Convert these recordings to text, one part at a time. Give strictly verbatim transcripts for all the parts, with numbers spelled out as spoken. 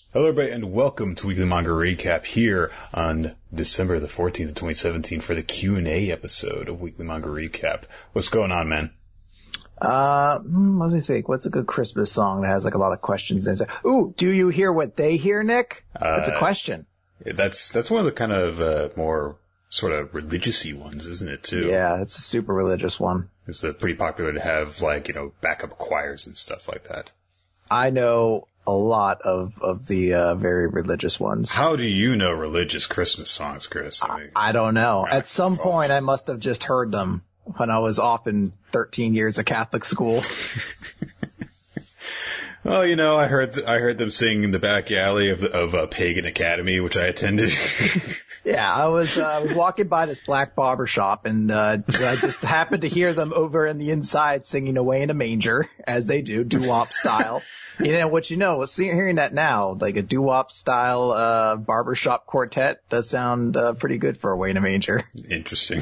Hello everybody and welcome to Weekly Manga Recap here on December the fourteenth, twenty seventeen for the Q and A episode of Weekly Manga Recap. What's going on, man? Uh, let me think. What's a good Christmas song that has like a lot of questions in it? Ooh, do you hear what they hear, Nick? That's uh, a question. That's, that's one of the kind of, uh, more sort of religious-y ones, isn't it, too? Yeah, it's a super religious one. It's uh, pretty popular to have, like, you know, backup choirs and stuff like that. I know a lot of, of the, uh, very religious ones. How do you know religious Christmas songs, Chris? I, mean, I don't know. At some fault. point, I must have just heard them when I was off in thirteen years of Catholic school. Well, you know, I heard th- I heard them sing in the back alley of the, of a pagan academy, which I attended. Yeah, I was uh, I was walking by this black barber shop, and uh, I just happened to hear them over in the inside singing "Away in a Manger," as they do, doo-wop style. You know what you know? Seeing hearing that now, like a doo-wop style uh, barbershop quartet, does sound uh, pretty good for "Away in a Manger." Interesting.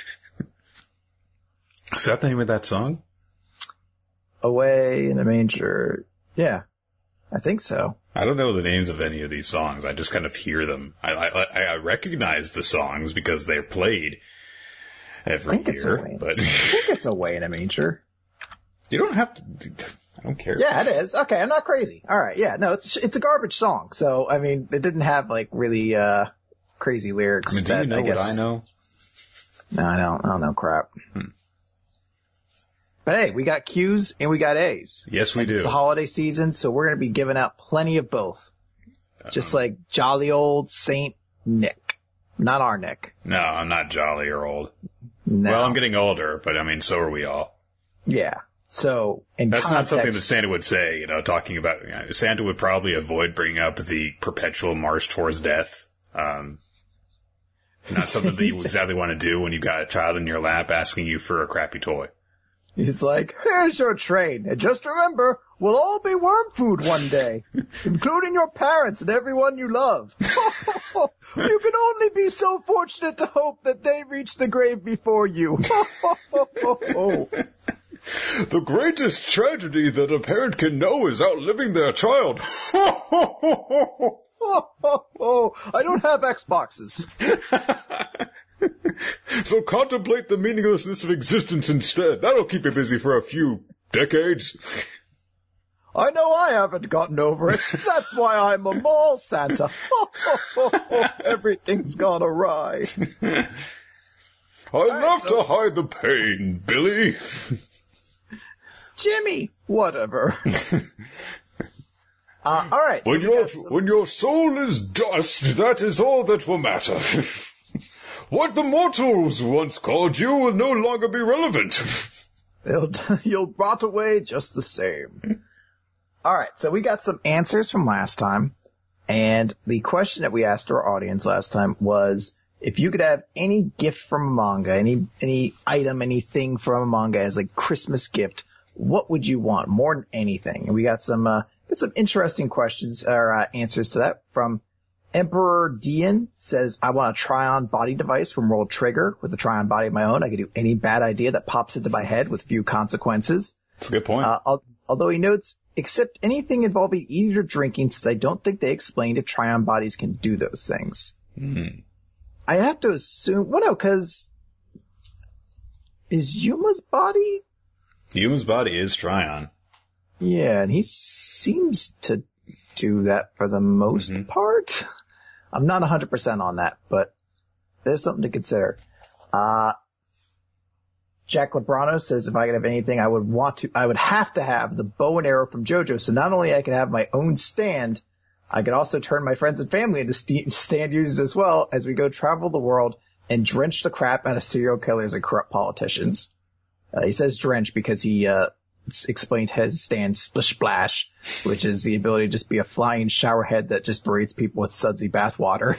Is that the name of that song? Away in a Manger. Yeah, I think so. I don't know the names of any of these songs. I just kind of hear them. I I, I recognize the songs because they're played every I think year. It's away. But I think it's Away in a Manger. You don't have to. I don't care. Yeah, it is. Okay, I'm not crazy. All right, yeah, no, it's it's a garbage song. So I mean, it didn't have like really uh crazy lyrics. I mean, do that, you know I guess, what I know? No, I don't. I don't know crap. Hmm. But hey, we got Q's and we got A's. Yes, we and do. It's the holiday season, so we're going to be giving out plenty of both. Um, Just like jolly old Saint Nick. Not our Nick. No, I'm not jolly or old. No. Well, I'm getting older, but I mean, so are we all. Yeah. So, in That's context, not something that Santa would say, you know, talking about, you know, Santa would probably avoid bringing up the perpetual march towards death. Um, not something that you exactly want to do when you've got a child in your lap asking you for a crappy toy. He's like, here's your train, and just remember, we'll all be worm food one day, including your parents and everyone you love. You can only be so fortunate to hope that they reach the grave before you. The greatest tragedy that a parent can know is outliving their child. I don't have Xboxes. So contemplate the meaninglessness of existence instead. That'll keep you busy for a few decades. I know I haven't gotten over it. That's why I'm a mall Santa. Everything's gone awry. I right, love so- to hide the pain, Billy. Jimmy, whatever. uh, all right. When so your some- when your soul is dust, that is all that will matter. What the mortals once called you will no longer be relevant. They'll, you'll rot away just the same. All right, so we got some answers from last time, and the question that we asked our audience last time was, if you could have any gift from a manga, any any item, anything from a manga as a Christmas gift, what would you want more than anything? And we got some uh, got some interesting questions or uh, answers to that from Emperor Dian. Says, I want a try-on body device from World Trigger. With a try-on body of my own, I could do any bad idea that pops into my head with few consequences. That's a good point. Uh, al- although he notes, except anything involving eating or drinking, since I don't think they explained if try-on bodies can do those things. Hmm. I have to assume, well, no, because is Yuma's body? Yuma's body is Tryon. Yeah, and he seems to do that for the most mm-hmm. part. I'm not one hundred percent on that, but there's something to consider. Uh, Jack Lebrano says if I could have anything, I would want to, I would have to have the bow and arrow from JoJo. So not only I could have my own stand, I could also turn my friends and family into st- stand users as well as we go travel the world and drench the crap out of serial killers and corrupt politicians. Uh, he says drench because he, uh, explained his stand Splish Splash, which is the ability to just be a flying shower head that just berates people with sudsy bathwater.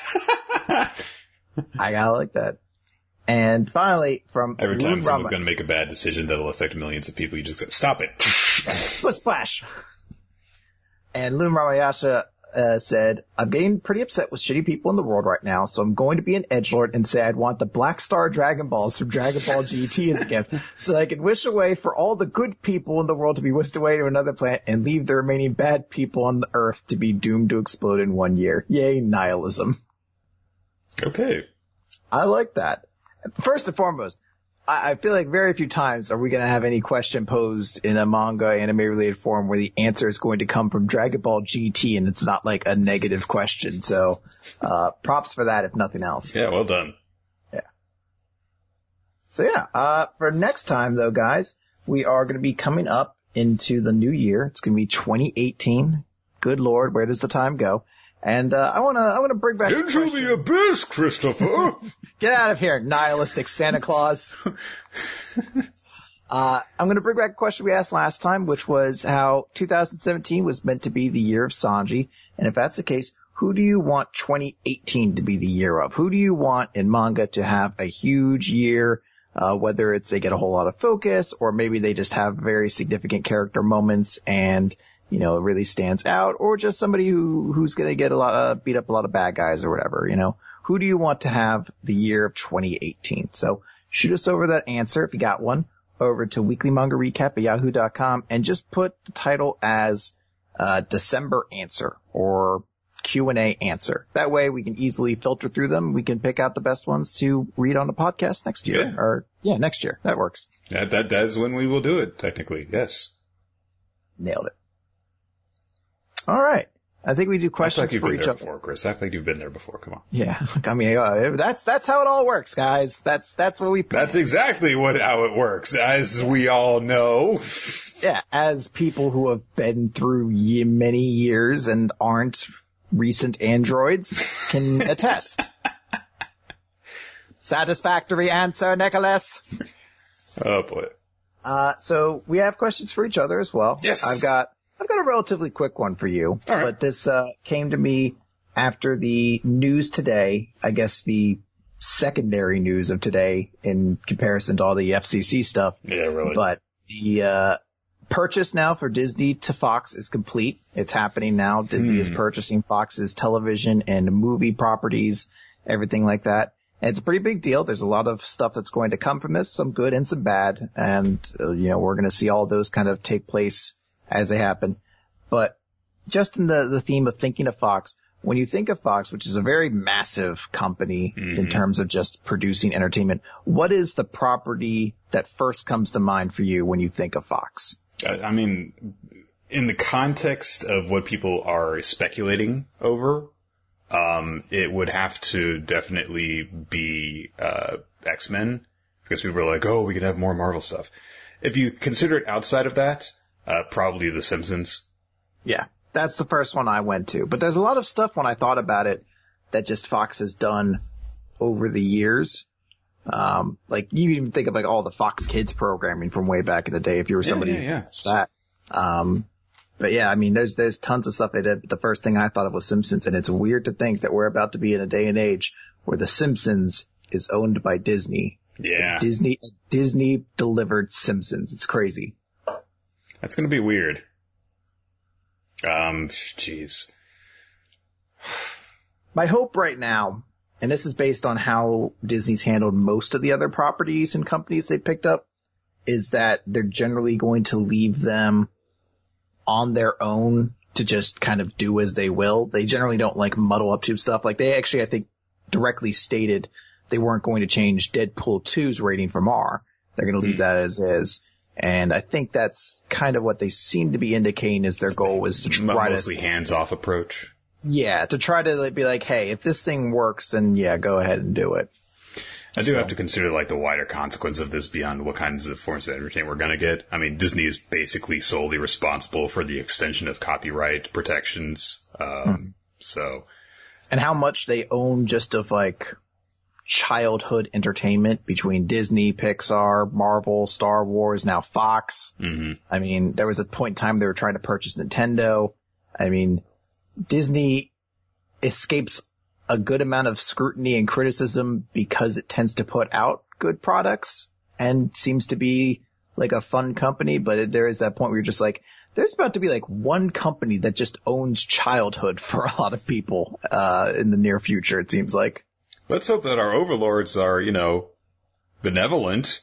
I gotta like that. And finally, from Every time Loon someone's Rama- going to make a bad decision that'll affect millions of people, you just go, stop it. Splish Splash. And Loon Ramayasha uh, said, I'm getting pretty upset with shitty people in the world right now, so I'm going to be an edgelord and say I'd want the Black Star Dragon Balls from Dragon Ball G T as a gift, so that I can wish away for all the good people in the world to be whisked away to another planet and leave the remaining bad people on the Earth to be doomed to explode in one year. Yay, nihilism. Okay. I like that. First and foremost, I feel like very few times are we going to have any question posed in a manga anime related form where the answer is going to come from Dragon Ball G T and it's not like a negative question. So, uh, props for that if nothing else. Yeah, well done. Yeah. So yeah, uh, for next time though, guys, we are going to be coming up into the new year. It's going to be twenty eighteen. Good Lord, where does the time go? And, uh, I want to, I want to bring back into the abyss, Christopher. Get out of here, nihilistic Santa Claus. uh, I'm going to bring back a question we asked last time, which was how two thousand seventeen was meant to be the year of Sanji. And if that's the case, who do you want twenty eighteen to be the year of? Who do you want in manga to have a huge year, uh, whether it's they get a whole lot of focus or maybe they just have very significant character moments and, you know, it really stands out, or just somebody who, who's going to get a lot of, beat up a lot of bad guys or whatever, you know? Who do you want to have the year of twenty eighteen? So shoot us over that answer if you got one over to weekly manga recap at yahoo dot com and just put the title as, uh, December answer or Q and A answer. That way we can easily filter through them. We can pick out the best ones to read on the podcast next year. Yeah. Or, yeah, next year. That works. That, that, that is when we will do it, technically. Yes. Nailed it. All right. I think we do questions Act like you've for been each there other. Before, Chris. Act like you've been there before. Come on. Yeah. I mean, uh, that's, that's how it all works, guys. That's, that's what we plan. That's exactly what, how it works, as we all know. Yeah. As people who have been through ye- many years and aren't recent androids can attest. Satisfactory answer, Nicholas. Oh boy. Uh, so we have questions for each other as well. Yes. I've got, I've got a relatively quick one for you. All right. But this, uh, came to me after the news today. I guess the secondary news of today in comparison to all the F C C stuff. Yeah, really. But the, uh, purchase now for Disney to Fox is complete. It's happening now. Disney Hmm. is purchasing Fox's television and movie properties, everything like that. And it's a pretty big deal. There's a lot of stuff that's going to come from this, some good and some bad. And, uh, you know, we're going to see all those kind of take place as they happen. But just in the, the theme of thinking of Fox, when you think of Fox, which is a very massive company Mm-hmm. in terms of just producing entertainment, what is the property that first comes to mind for you when you think of Fox? I, I mean, in the context of what people are speculating over, um, it would have to definitely be, uh, X-Men, because people are like, oh, we could have more Marvel stuff. If you consider it outside of that, uh, probably The Simpsons. Yeah, that's the first one I went to. But there's a lot of stuff when I thought about it that just Fox has done over the years. Um, like you even think of like all the Fox Kids programming from way back in the day if you were somebody yeah, yeah. who watched that. Um, but yeah, I mean, there's, there's tons of stuff they did. The first thing I thought of was Simpsons, and it's weird to think that we're about to be in a day and age where The Simpsons is owned by Disney. Yeah. Disney, Disney delivered Simpsons. It's crazy. That's gonna be weird. Um, jeez. My hope right now, and this is based on how Disney's handled most of the other properties and companies they picked up, is that they're generally going to leave them on their own to just kind of do as they will. They generally don't like muddle up too stuff. Like they actually, I think, directly stated they weren't going to change Deadpool two's rating from R. They're going to leave mm. that as is. And I think that's kind of what they seem to be indicating is their goal was to try mostly to hands-off approach. Yeah, to try to like, be like, hey, if this thing works, then yeah, go ahead and do it. I do so. have to consider like the wider consequence of this beyond what kinds of forms of entertainment we're going to get. I mean, Disney is basically solely responsible for the extension of copyright protections. Um, mm-hmm. So, and how much they own just of like childhood entertainment between Disney, Pixar, Marvel, Star Wars, now Fox. Mm-hmm. I mean, there was a point in time they were trying to purchase Nintendo. I mean, Disney escapes a good amount of scrutiny and criticism because it tends to put out good products and seems to be like a fun company. But it, there is that point where you're just like, there's about to be like one company that just owns childhood for a lot of people, uh, in the near future, it seems like. Let's hope that our overlords are, you know, benevolent.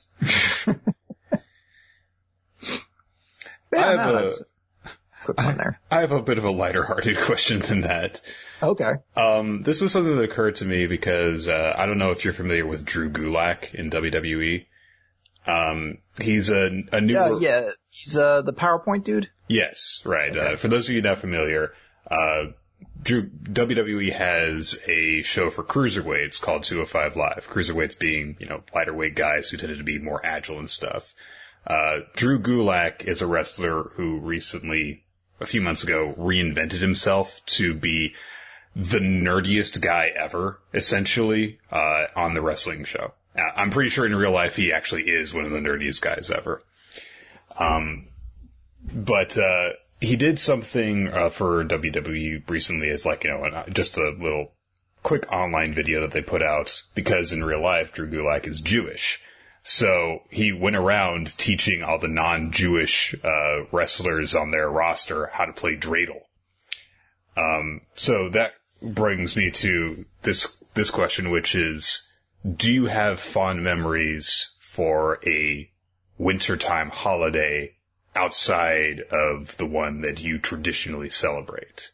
Yeah, I have no, a, that's quick one there. I have a bit of a lighter-hearted question than that. Okay. Um, this was something that occurred to me because, uh, I don't know if you're familiar with Drew Gulak in W W E. Um, he's a, a new... Yeah, yeah. He's, uh, the PowerPoint dude? Yes, right. Okay. Uh, for those of you not familiar, uh, Drew, W W E has a show for cruiserweights called two oh five Live. Cruiserweights being, you know, lighter weight guys who tended to be more agile and stuff. Uh, Drew Gulak is a wrestler who recently, a few months ago, reinvented himself to be the nerdiest guy ever, essentially, uh, on the wrestling show. Uh, I'm pretty sure in real life he actually is one of the nerdiest guys ever. Um, but, uh, he did something, uh, for W W E recently as like, you know, an, just a little quick online video that they put out because in real life, Drew Gulak is Jewish. So he went around teaching all the non-Jewish, uh, wrestlers on their roster how to play dreidel. Um, so that brings me to this, this question, which is, do you have fond memories for a wintertime holiday outside of the one that you traditionally celebrate?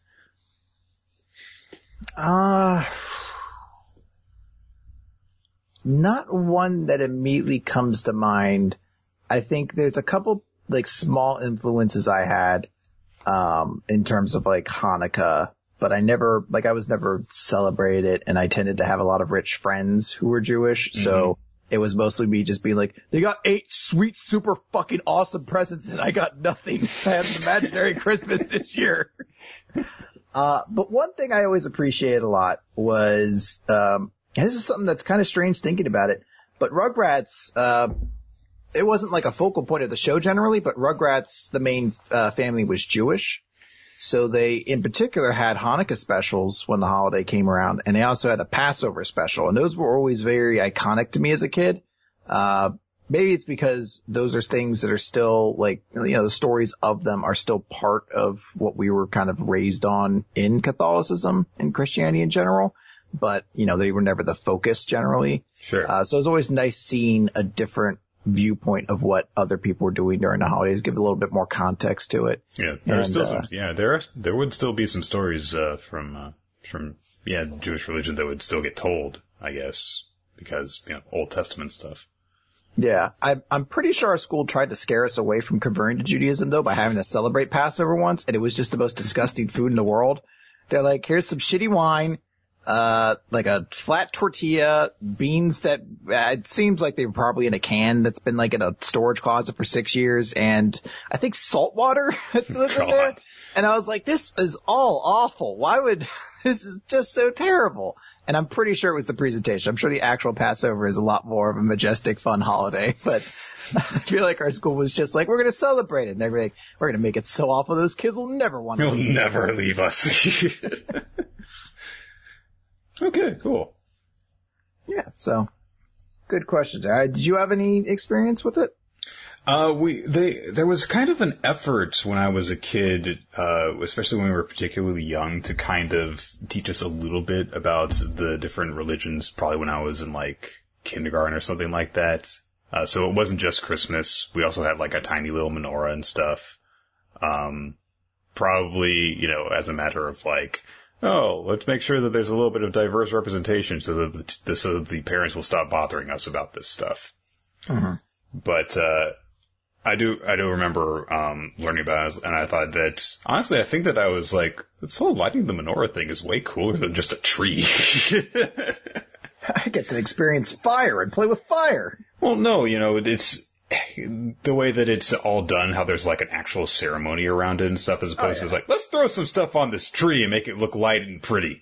Uh, not one that immediately comes to mind. I think there's a couple, like, small influences I had, um, in terms of, like, Hanukkah, but I never, like, I was never celebrated, and I tended to have a lot of rich friends who were Jewish, mm-hmm. so it was mostly me just being like, they got eight sweet, super fucking awesome presents, and I got nothing. I had an imaginary Christmas this year. Uh, but one thing I always appreciated a lot was, um, and this is something that's kind of strange thinking about it, but Rugrats, uh, it wasn't like a focal point of the show generally, but Rugrats, the main, uh, family was Jewish. So they, in particular, had Hanukkah specials when the holiday came around, and they also had a Passover special, and those were always very iconic to me as a kid. Uh, maybe it's because those are things that are still, like, you know, the stories of them are still part of what we were kind of raised on in Catholicism and Christianity in general. But, you know, they were never the focus generally. Sure. Uh, so it's always nice seeing a different viewpoint of what other people were doing during the holidays, give a little bit more context to it. Yeah, there are and, still uh, some, yeah, there are, there would still be some stories, uh, from, uh, from, yeah, Jewish religion that would still get told, I guess, because, you know, Old Testament stuff. Yeah, I, I'm pretty sure our school tried to scare us away from converting to Judaism, though, by having to celebrate Passover once, and it was just the most disgusting food in the world. They're like, here's some shitty wine, uh, like a flat tortilla, beans that, uh, it seems like they were probably in a can that's been like in a storage closet for six years, and I think salt water was in there. And I was like, this is all awful. Why would, this is just so terrible. And I'm pretty sure it was the presentation. I'm sure the actual Passover is a lot more of a majestic, fun holiday, but I feel like our school was just like, we're going to celebrate it. And they're like, we're going to make it so awful those kids will never want to leave. They'll never leave us. Okay, cool. Yeah, so good question. Uh, did you have any experience with it? Uh, we, they, there was kind of an effort when I was a kid, uh, especially when we were particularly young, to kind of teach us a little bit about the different religions, probably when I was in like kindergarten or something like that. Uh, so it wasn't just Christmas. We also had like a tiny little menorah and stuff. Um, probably, you know, as a matter of like, oh, let's make sure that there's a little bit of diverse representation so that the, so that the parents will stop bothering us about this stuff. Mm-hmm. But, uh, I do, I do remember, um, learning about it, and I thought that, honestly, I think that I was like, this whole lighting the menorah thing is way cooler than just a tree. I get to experience fire and play with fire. Well, no, you know, it's, the way that it's all done, how there's like an actual ceremony around it and stuff, as opposed oh, yeah. to like, let's throw some stuff on this tree and make it look light and pretty.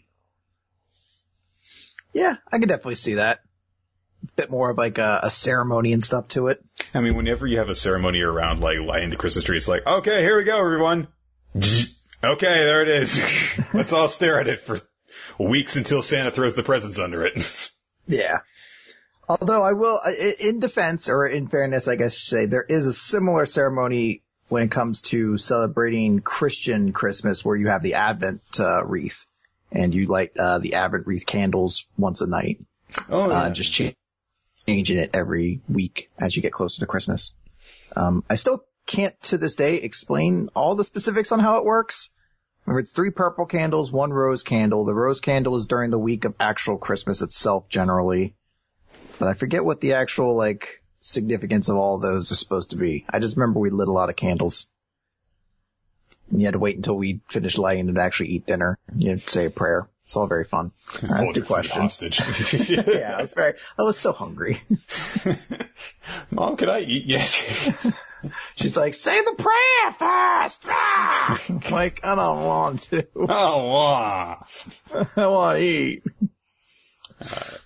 Yeah, I can definitely see that. A bit more of like a, a ceremony and stuff to it. I mean, whenever you have a ceremony around like lighting the Christmas tree, it's like, okay, here we go, everyone. Okay, there it is. Let's all stare at it for weeks until Santa throws the presents under it. Yeah. Although I will, in defense, or in fairness, I guess you say, there is a similar ceremony when it comes to celebrating Christian Christmas, where you have the Advent uh, wreath and you light uh, the Advent wreath candles once a night. Oh, yeah. Uh, just ch- changing it every week as you get closer to Christmas. Um, I still can't to this day explain all the specifics on how it works. Remember, it's three purple candles, one rose candle. The rose candle is during the week of actual Christmas itself generally. But I forget what the actual, like, significance of all of those are supposed to be. I just remember we lit a lot of candles. And you had to wait until we finished lighting to actually eat dinner. You had to say a prayer. It's all very fun. All right, let's do questions. Yeah, it's very, I was so hungry. Mom, can I eat yet? She's like, say the prayer first. Ah! Like, I don't want to. Oh, wow. I want to eat. Alright.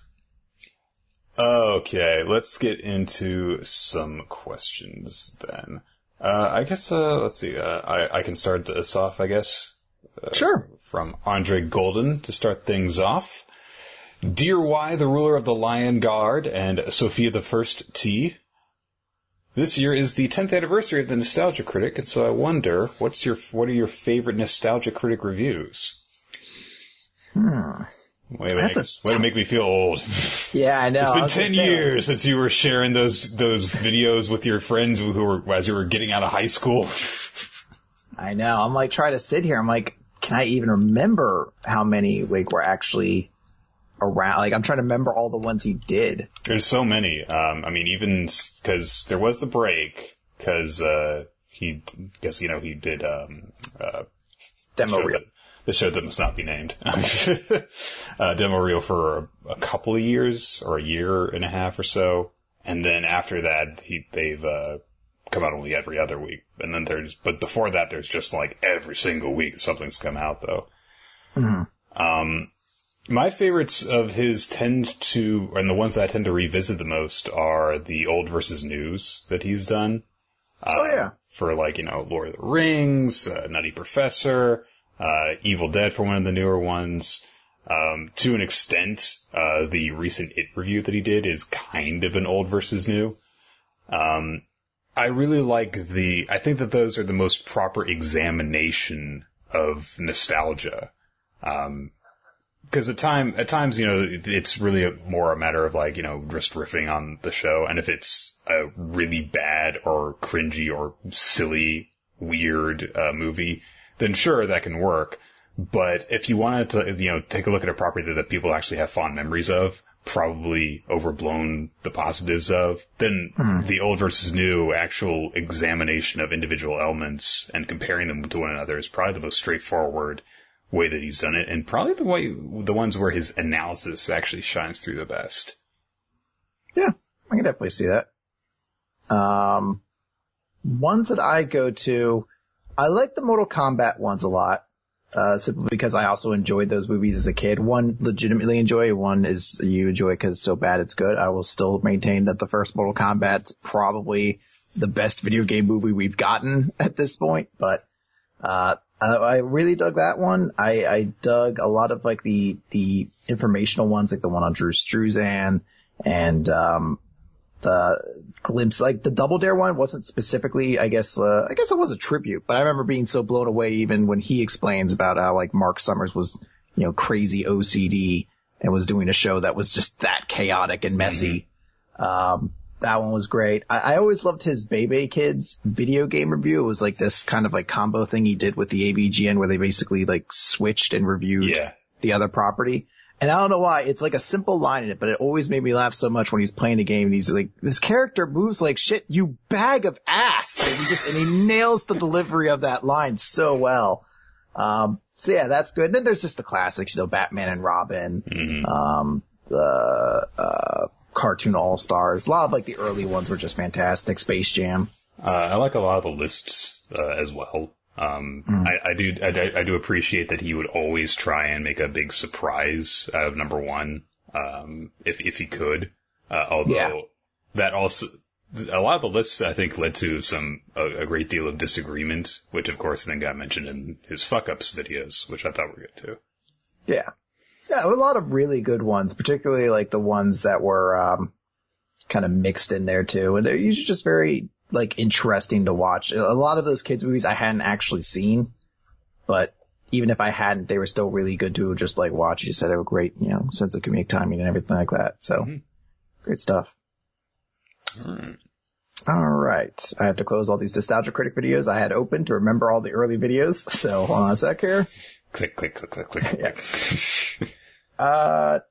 Okay, let's get into some questions then. Uh, I guess, uh, let's see, uh, I, I can start this off, I guess. Uh, Sure. From Andre Golden to start things off. Dear Y, the ruler of the Lion Guard, and Sophia the First T. This year is the tenth anniversary of the Nostalgia Critic, and so I wonder, what's your, what are your favorite Nostalgia Critic reviews? Hmm. Way to, make, a way to make me feel old. Yeah, I know. It's been ten years since you were sharing those those videos with your friends who were as you were getting out of high school. I know. I'm like trying to sit here. I'm like, can I even remember how many like were actually around? Like, I'm trying to remember all the ones he did. There's so many. Um, I mean, even because there was the break, because uh, he, guess you know, he did um, uh, Demo reel. That, the show that must not be named. uh, demo reel for a, a couple of years or a year and a half or so, and then after that, he they've uh, come out only every other week. And then there's, but before that, there's just like every single week something's come out though. Mm-hmm. Um, my favorites of his tend to, and the ones that I tend to revisit the most are the old versus news that he's done. Uh, oh yeah. For like, you know, Lord of the Rings, uh, Nutty Professor, uh, Evil Dead for one of the newer ones. Um, to an extent, uh, the recent It review that he did is kind of an old versus new. Um, I really like the, I think that those are the most proper examination of nostalgia. Um, cause at time, at times, you know, it's really a, more a matter of like, you know, just riffing on the show. And if it's a really bad or cringy or silly, weird, uh, movie, then sure, that can work. But if you wanted to, you know, take a look at a property that, that people actually have fond memories of, probably overblown the positives of, then mm. the old versus new actual examination of individual elements and comparing them to one another is probably the most straightforward way that he's done it, and probably the way, the ones where his analysis actually shines through the best. Yeah, I can definitely see that. Um, ones that I go to, I like the Mortal Kombat ones a lot. Uh, simply because I also enjoyed those movies as a kid. One legitimately enjoy, one is you enjoy because it's so bad it's good. I will still maintain that the first Mortal Kombat's probably the best video game movie we've gotten at this point, but, uh, I, I really dug that one. I, I dug a lot of like the, the informational ones, like the one on Drew Struzan and, um, the glimpse, like the Double Dare one wasn't specifically, I guess, uh, I guess it was a tribute, but I remember being so blown away even when he explains about how like Mark Summers was, you know, crazy O C D and was doing a show that was just that chaotic and messy. Mm-hmm. Um, that one was great. I, I always loved his Bebe Kids video game review. It was like this kind of like combo thing he did with the A V G N where they basically like switched and reviewed yeah. the other property. And I don't know why, it's like a simple line in it, but it always made me laugh so much when he's playing the game and he's like, this character moves like shit, you bag of ass. And he just, and he nails the delivery of that line so well. Um, so yeah, that's good. And then there's just the classics, you know, Batman and Robin, mm-hmm. um, the, uh, Cartoon All-Stars. A lot of like the early ones were just fantastic. Space Jam. Uh, I like a lot of the lists, uh, as well. Um, mm. I, I do, I, I do appreciate that he would always try and make a big surprise out of number one, um, if, if he could. Uh, although yeah. that also, a lot of the lists I think led to some, a, a great deal of disagreement, which of course then got mentioned in his fuck-ups videos, which I thought were good too. Yeah. Yeah, a lot of really good ones, particularly like the ones that were, um, kind of mixed in there too. And they're usually just very like interesting to watch. A lot of those kids movies I hadn't actually seen, but even if I hadn't, they were still really good to just like watch. You said they have a great, you know, sense of comedic timing and everything like that. So mm-hmm. Great stuff. All right. All right. I have to close all these Nostalgia Critic videos I had open to remember all the early videos. So hold on a sec here. Click, click, click, click, click. Yes. uh,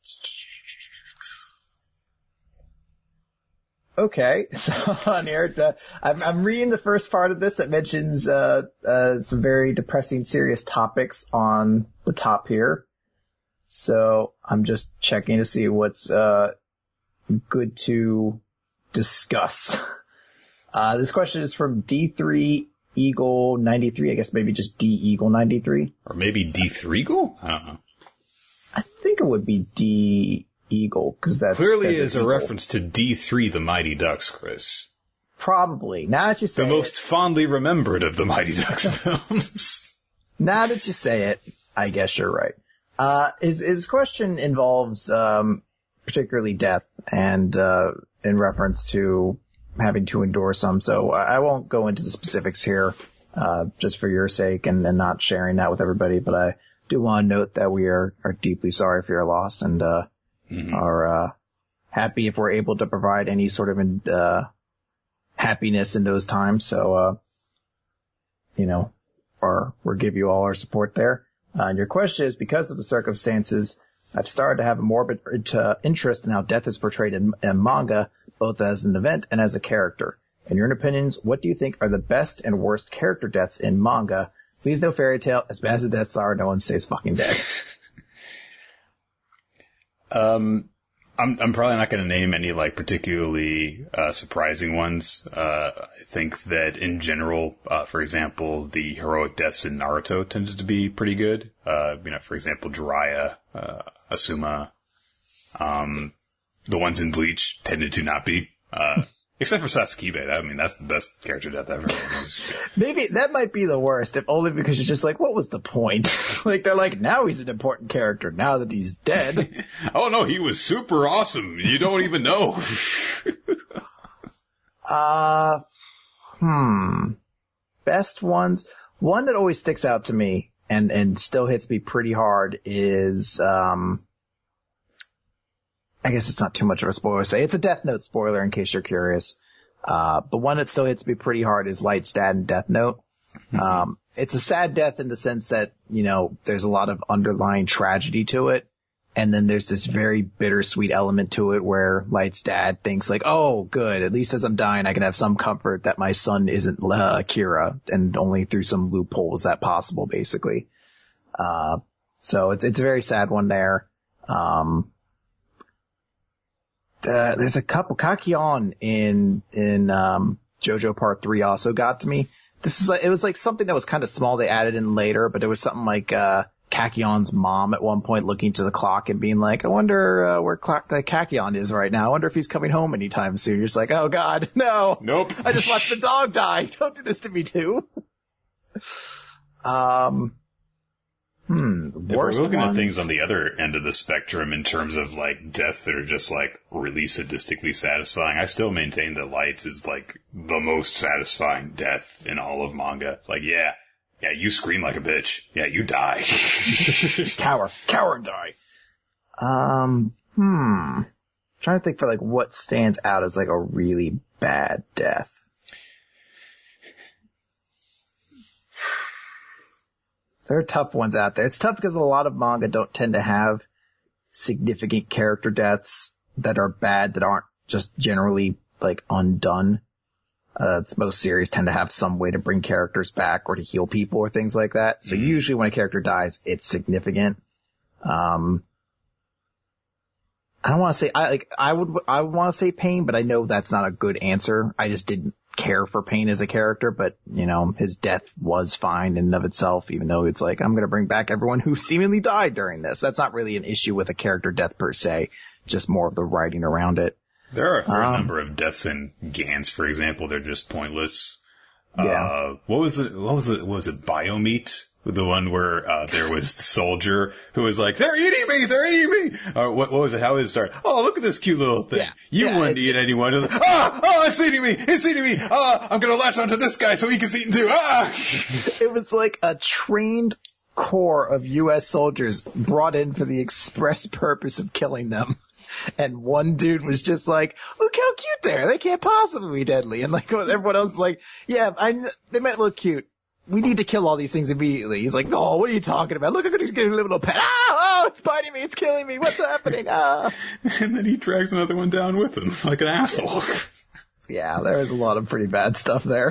Okay, so on here, the, I'm, I'm reading the first part of this that mentions uh, uh, some very depressing, serious topics on the top here. So I'm just checking to see what's uh, good to discuss. Uh, this question is from D three Eagle ninety-three. I guess maybe just D Eagle ninety-three. Or maybe D three Eagle? I don't know. I think it would be D Eagle, because that's clearly is a reference to D three, the Mighty Ducks, Chris. Probably. Now that you say the it, most fondly remembered of the Mighty Ducks films. Now that you say it, I guess you're right. Uh, his his question involves um, particularly death, and uh, in reference to having to endure some. So I won't go into the specifics here, uh, just for your sake, and, and not sharing that with everybody. But I do want to note that we are are deeply sorry for your loss, and uh, Mm-hmm. are uh, happy if we're able to provide any sort of uh, happiness in those times. So, uh, you know, or we'll give you all our support there. Uh, and your question is, because of the circumstances, I've started to have a morbid uh, interest in how death is portrayed in, in manga, both as an event and as a character. In your opinions, what do you think are the best and worst character deaths in manga? Please no fairy tale. As bad as the deaths are, no one stays fucking dead. Um, I'm, I'm probably not going to name any, like, particularly, uh, surprising ones. Uh, I think that in general, uh, for example, the heroic deaths in Naruto tended to be pretty good. Uh, you know, for example, Jiraiya, uh, Asuma, um, the ones in Bleach tended to not be, uh, except for Sasuke. I mean, that's the best character death ever. Maybe that might be the worst, if only because you're just like, what was the point? Like, they're like, now he's an important character now that he's dead. Oh no, he was super awesome. You don't even know. uh, hmm. Best ones. One that always sticks out to me and, and still hits me pretty hard is, um, I guess it's not too much of a spoiler to say. It's a Death Note spoiler in case you're curious. Uh, but one that still hits me pretty hard is Light's dad in Death Note. Mm-hmm. Um, it's a sad death in the sense that, you know, there's a lot of underlying tragedy to it. And then there's this very bittersweet element to it where Light's dad thinks like, oh, good. At least as I'm dying, I can have some comfort that my son isn't uh, Kira, and only through some loophole is that possible, basically. Uh, so it's, it's a very sad one there. Um, Uh, there's a couple. Kakion in in um, JoJo Part Three also got to me. This is like, it was like something that was kind of small. They added in later, but it was something like uh, Kakion's mom at one point looking to the clock and being like, "I wonder uh, where clock, uh, Kakion is right now. I wonder if he's coming home anytime soon." You're just like, "Oh God, no! Nope! I just watched the dog die. Don't do this to me too." um. Hmm. If we're looking ones? at things on the other end of the spectrum in terms of like deaths that are just like really sadistically satisfying, I still maintain that Lights is like the most satisfying death in all of manga. It's like, yeah, yeah, you scream like a bitch. Yeah, you die. Cower, cower and die. Um, hmm. I'm trying to think for like what stands out as like a really bad death. There are tough ones out there. It's tough because a lot of manga don't tend to have significant character deaths that are bad, that aren't just generally like undone. Uh, it's most series tend to have some way to bring characters back or to heal people or things like that. So mm-hmm. usually when a character dies, it's significant. Um, I don't want to say, I like, I would, I would want to say Pain, but I know that's not a good answer. I just didn't care for Pain as a character, but you know, his death was fine in and of itself, even though it's like, I'm going to bring back everyone who seemingly died during this. That's not really an issue with a character death per se, just more of the writing around it. There are a fair um, number of deaths in Gantz, for example. They're just pointless. Yeah. Uh, what was the, what was it, what was it, Biomeat The one where uh, there was the soldier who was like, "They're eating me! They're eating me!" Or what, what was it? How did it start? "Oh, look at this cute little thing. Yeah. You Yeah, wouldn't eat anyone." It was like, "Ah! Oh, it's eating me! It's eating me! Ah! I'm gonna latch onto this guy so he gets eaten too! Ah!" It was like a trained corps of U S soldiers brought in for the express purpose of killing them. And one dude was just like, "Look how cute they are. They can't possibly be deadly." And like everyone else was like, "Yeah, I kn- they might look cute. We need to kill all these things immediately." He's like, "Oh, what are you talking about? Look, I'm just getting a little pet. Ah, oh, it's biting me. It's killing me. What's happening?" Ah. And then he drags another one down with him, like an asshole. Yeah, there was a lot of pretty bad stuff there.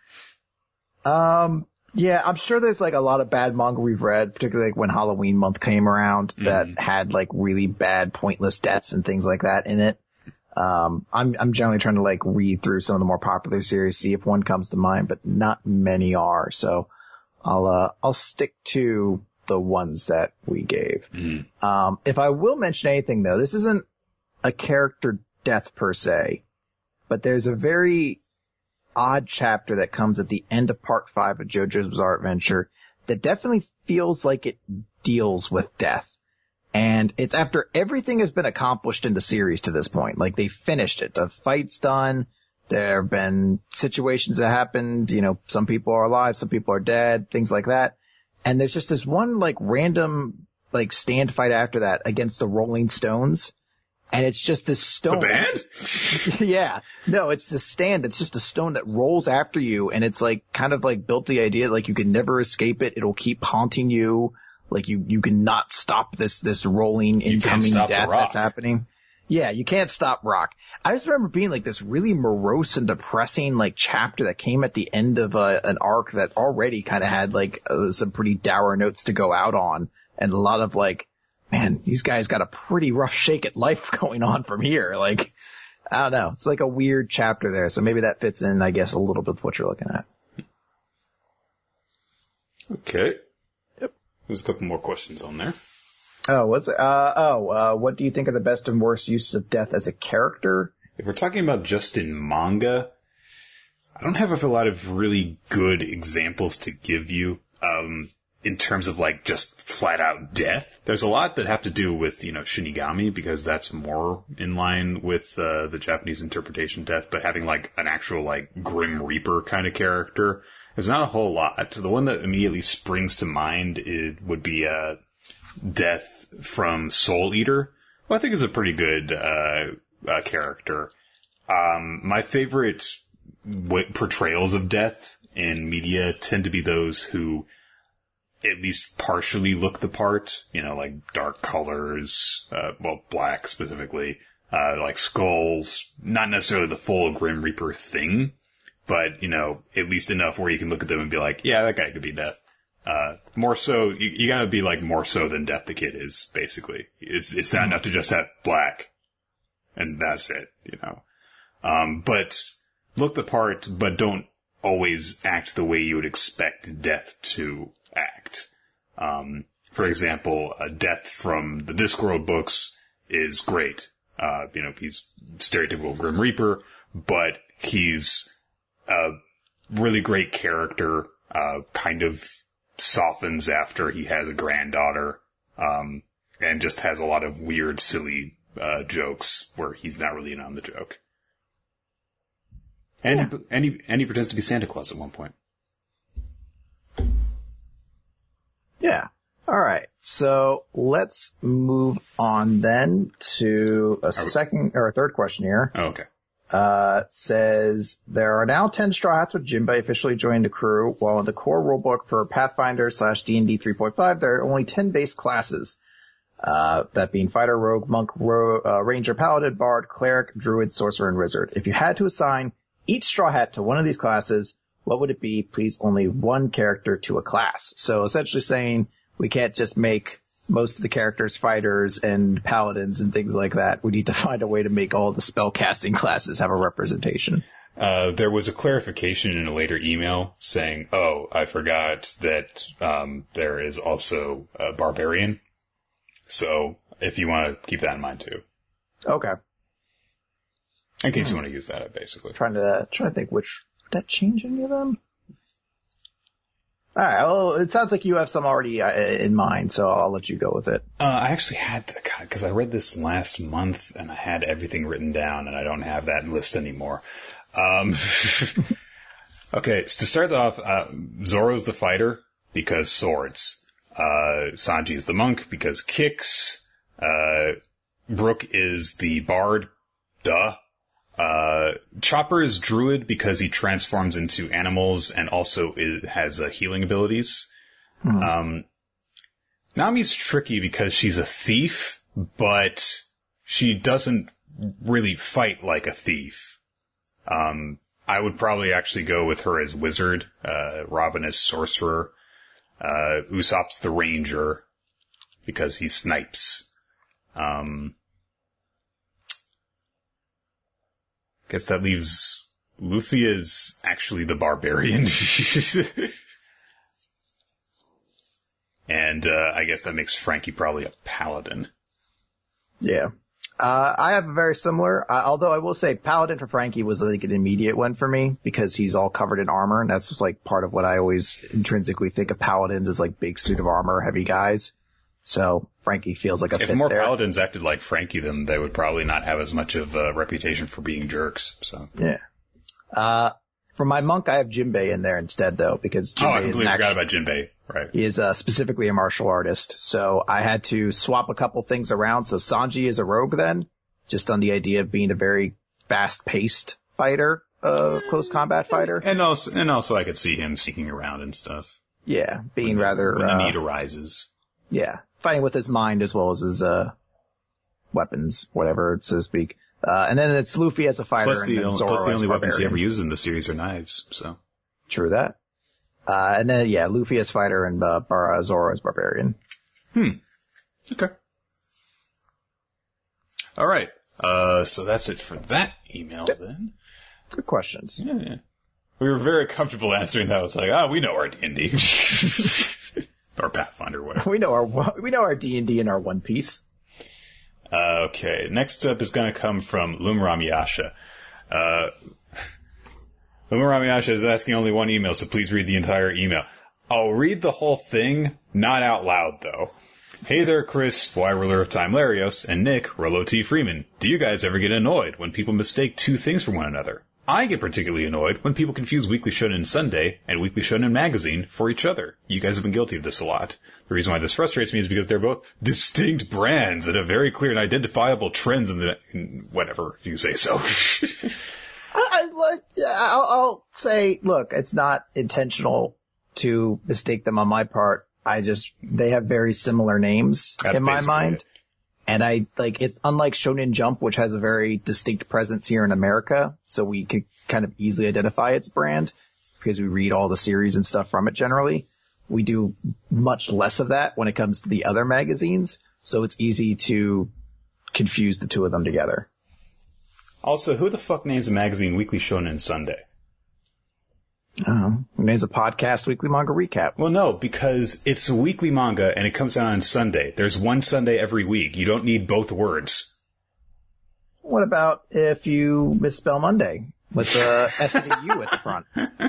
Um, yeah, I'm sure there's like a lot of bad manga we've read, particularly like when Halloween month came around, that mm. had like really bad, pointless deaths and things like that in it. Um, I'm, I'm generally trying to like read through some of the more popular series, see if one comes to mind, but not many are. So I'll, uh, I'll stick to the ones that we gave. Mm. Um, if I will mention anything though, this isn't a character death per se, but there's a very odd chapter that comes at the end of part five of JoJo's Bizarre Adventure that definitely feels like it deals with death. And it's after everything has been accomplished in the series to this point. Like, they finished it. The fight's done. There have been situations that happened. You know, some people are alive, some people are dead, things like that. And there's just this one, like, random, like, stand fight after that against the Rolling Stones. And it's just this stone. The band? Yeah. No, it's the stand. It's just a stone that rolls after you. And it's, like, kind of, like, built the idea, like, you can never escape it. It'll keep haunting you. Like, you, you cannot stop this, this rolling incoming death that's happening. Yeah, you can't stop rock. I just remember being like this really morose and depressing, like, chapter that came at the end of a, an arc that already kind of had, like, uh, some pretty dour notes to go out on. And a lot of, like, man, these guys got a pretty rough shake at life going on from here. Like, I don't know. It's like a weird chapter there. So maybe that fits in, I guess, a little bit with what you're looking at. Okay. There's a couple more questions on there. Oh, was it? Uh, oh, uh, what do you think are the best and worst uses of death as a character? If we're talking about just in manga, I don't have a lot of really good examples to give you, um, in terms of like just flat out death. There's a lot that have to do with, you know, Shinigami, because that's more in line with, uh, the Japanese interpretation of death, but having like an actual like Grim Reaper kind of character, there's not a whole lot. The one that immediately springs to mind it would be uh, Death from Soul Eater, who I think is a pretty good uh, uh, character. Um, my favorite w- portrayals of death in media tend to be those who at least partially look the part. You know, like dark colors, uh, well, black specifically, uh, like skulls. Not necessarily the full Grim Reaper thing, but, you know, at least enough where you can look at them and be like, yeah, that guy could be Death. Uh, more so, you, you gotta be like more so than Death the Kid is, basically. It's, it's not enough to just have black. And that's it, you know. Um, but look the part, but don't always act the way you would expect Death to act. Um, for example, uh, Death from the Discworld books is great. Uh, you know, he's stereotypical Grim Reaper, but he's a really great character, uh, kind of softens after he has a granddaughter, um, and just has a lot of weird, silly, uh, jokes where he's not really in on the joke. And, yeah. he, and he, and he pretends to be Santa Claus at one point. Yeah. All right. So let's move on then to a second or a third question here. Oh, okay. Uh, says, there are now ten Straw Hats with Jinbei officially joined the crew, while in the core rulebook for Pathfinder slash D and D three point five, there are only ten base classes. Uh, that being Fighter, Rogue, Monk, Ro- uh, Ranger, Paladin, Bard, Cleric, Druid, Sorcerer, and Wizard. If you had to assign each Straw Hat to one of these classes, what would it be? Please only one character to a class. So essentially saying we can't just make most of the characters fighters and paladins and things like that. We need to find a way to make all the spellcasting classes have a representation. Uh, there was a clarification in a later email saying, oh, I forgot that um, there is also a barbarian. So if you want to keep that in mind too. Okay. In case hmm. you want to use that, basically. Trying to, trying to think which, would that change any of them? All right. Well, it sounds like you have some already uh, in mind, so I'll let you go with it. Uh, I actually had the, God, because I read this last month and I had everything written down and I don't have that list anymore. Um, okay. So to start off, uh, Zoro's the fighter because swords. Uh, Sanji's the monk because kicks. Uh, Brook is the bard. Duh. Uh, Chopper is druid because he transforms into animals and also is, has uh, healing abilities. Mm-hmm. Um, Nami's tricky because she's a thief, but she doesn't really fight like a thief. Um, I would probably actually go with her as wizard, uh, Robin as sorcerer, uh, Usopp's the ranger because he snipes. Um, Guess that leaves Luffy as actually the barbarian. And, uh, I guess that makes Frankie probably a paladin. Yeah. Uh, I have a very similar, uh, although I will say paladin for Frankie was like an immediate one for me because he's all covered in armor. And that's like part of what I always intrinsically think of paladins as like big suit of armor, heavy guys. So Frankie feels like a fit If more there. paladins acted like Frankie, then they would probably not have as much of a reputation for being jerks. So yeah. Uh, for my monk, I have Jinbei in there instead, though, because Jinbei oh, I is completely action- forgot about Jinbei. Right. He is uh, specifically a martial artist. So I had to swap a couple things around. So Sanji is a rogue then, just on the idea of being a very fast-paced fighter, uh, close combat fighter. And also, and also, I could see him sneaking around and stuff. Yeah, being when, rather when the uh, need arises. Yeah. Fighting with his mind as well as his, uh, weapons, whatever, so to speak. Uh, and then it's Luffy as a fighter. Plus the, and only, Zoro plus the only as weapons he barbarian. ever uses in the series are knives, so. True that. Uh, and then, yeah, Luffy as fighter and, uh, Bar- Zoro as barbarian. Hmm. Okay. Alright. Uh, so that's it for that email then. Good questions. Yeah, yeah. We were very comfortable answering that. It's like, ah, oh, we know our D and D. Or Pathfinder, whatever. We know our, we know our D and D and our One Piece. Uh, okay. Next up is going to come from Lumramiyasha. Uh, Lumramiyasha is asking only one email, so please read the entire email. I'll read the whole thing, not out loud though. Hey there, Chris, Y Ruler of Time Larios, and Nick, Rollo T. Freeman. Do you guys ever get annoyed when people mistake two things for one another? I get particularly annoyed when people confuse Weekly Shonen Sunday and Weekly Shonen Magazine for each other. You guys have been guilty of this a lot. The reason why this frustrates me is because they're both distinct brands that have very clear and identifiable trends in the, in whatever, if you say so. I, I, I'll, I'll say, look, it's not intentional to mistake them on my part. I just, they have very similar names That's in my mind. it. And I, like, it's unlike Shonen Jump, which has a very distinct presence here in America, so we could kind of easily identify its brand, because we read all the series and stuff from it generally. We do much less of that when it comes to the other magazines, so it's easy to confuse the two of them together. Also, who the fuck names a magazine Weekly Shonen Sunday? Oh, names a podcast Weekly Manga Recap. Well, no, because it's a weekly manga and it comes out on Sunday. There's one Sunday every week. You don't need both words. What about if you misspell Monday with the S and a U at the front?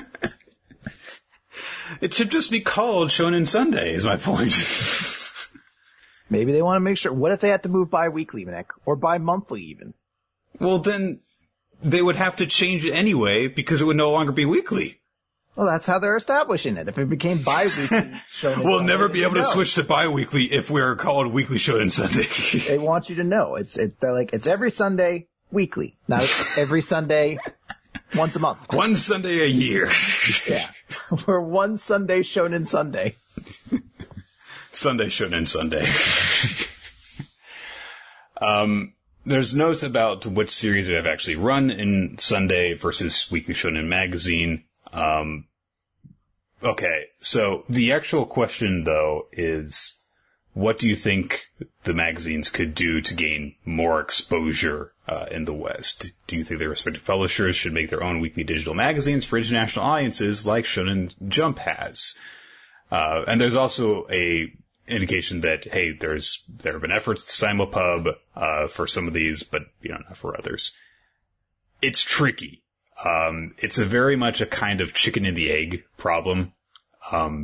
It should just be called Shonen Sunday, is my point. Maybe they want to make sure. What if they had to move bi-weekly, Nick? Or bi-monthly even? Well, then they would have to change it anyway because it would no longer be weekly. Well, that's how they're establishing it. If it became bi-weekly Shonen We'll Sunday, never be able to know. switch to bi-weekly if we're called Weekly Shonen Sunday. They want you to know. It's, it, they're like, it's every Sunday weekly. Not every Sunday once a month. One Sunday a year. Yeah. We're one Sunday Shonen Sunday. Sunday Shonen Sunday. um, there's notes about what series have actually run in Sunday versus Weekly Shonen Magazine. Um, okay, so the actual question, though, is what do you think the magazines could do to gain more exposure uh, in the West? Do you think their respective publishers should make their own weekly digital magazines for international audiences like Shonen Jump has? Uh, and there's also a indication that, hey, there's there have been efforts to simulpub uh, for some of these, but you know, not for others. It's tricky. Um, it's a very much a kind of chicken and the egg problem. Um,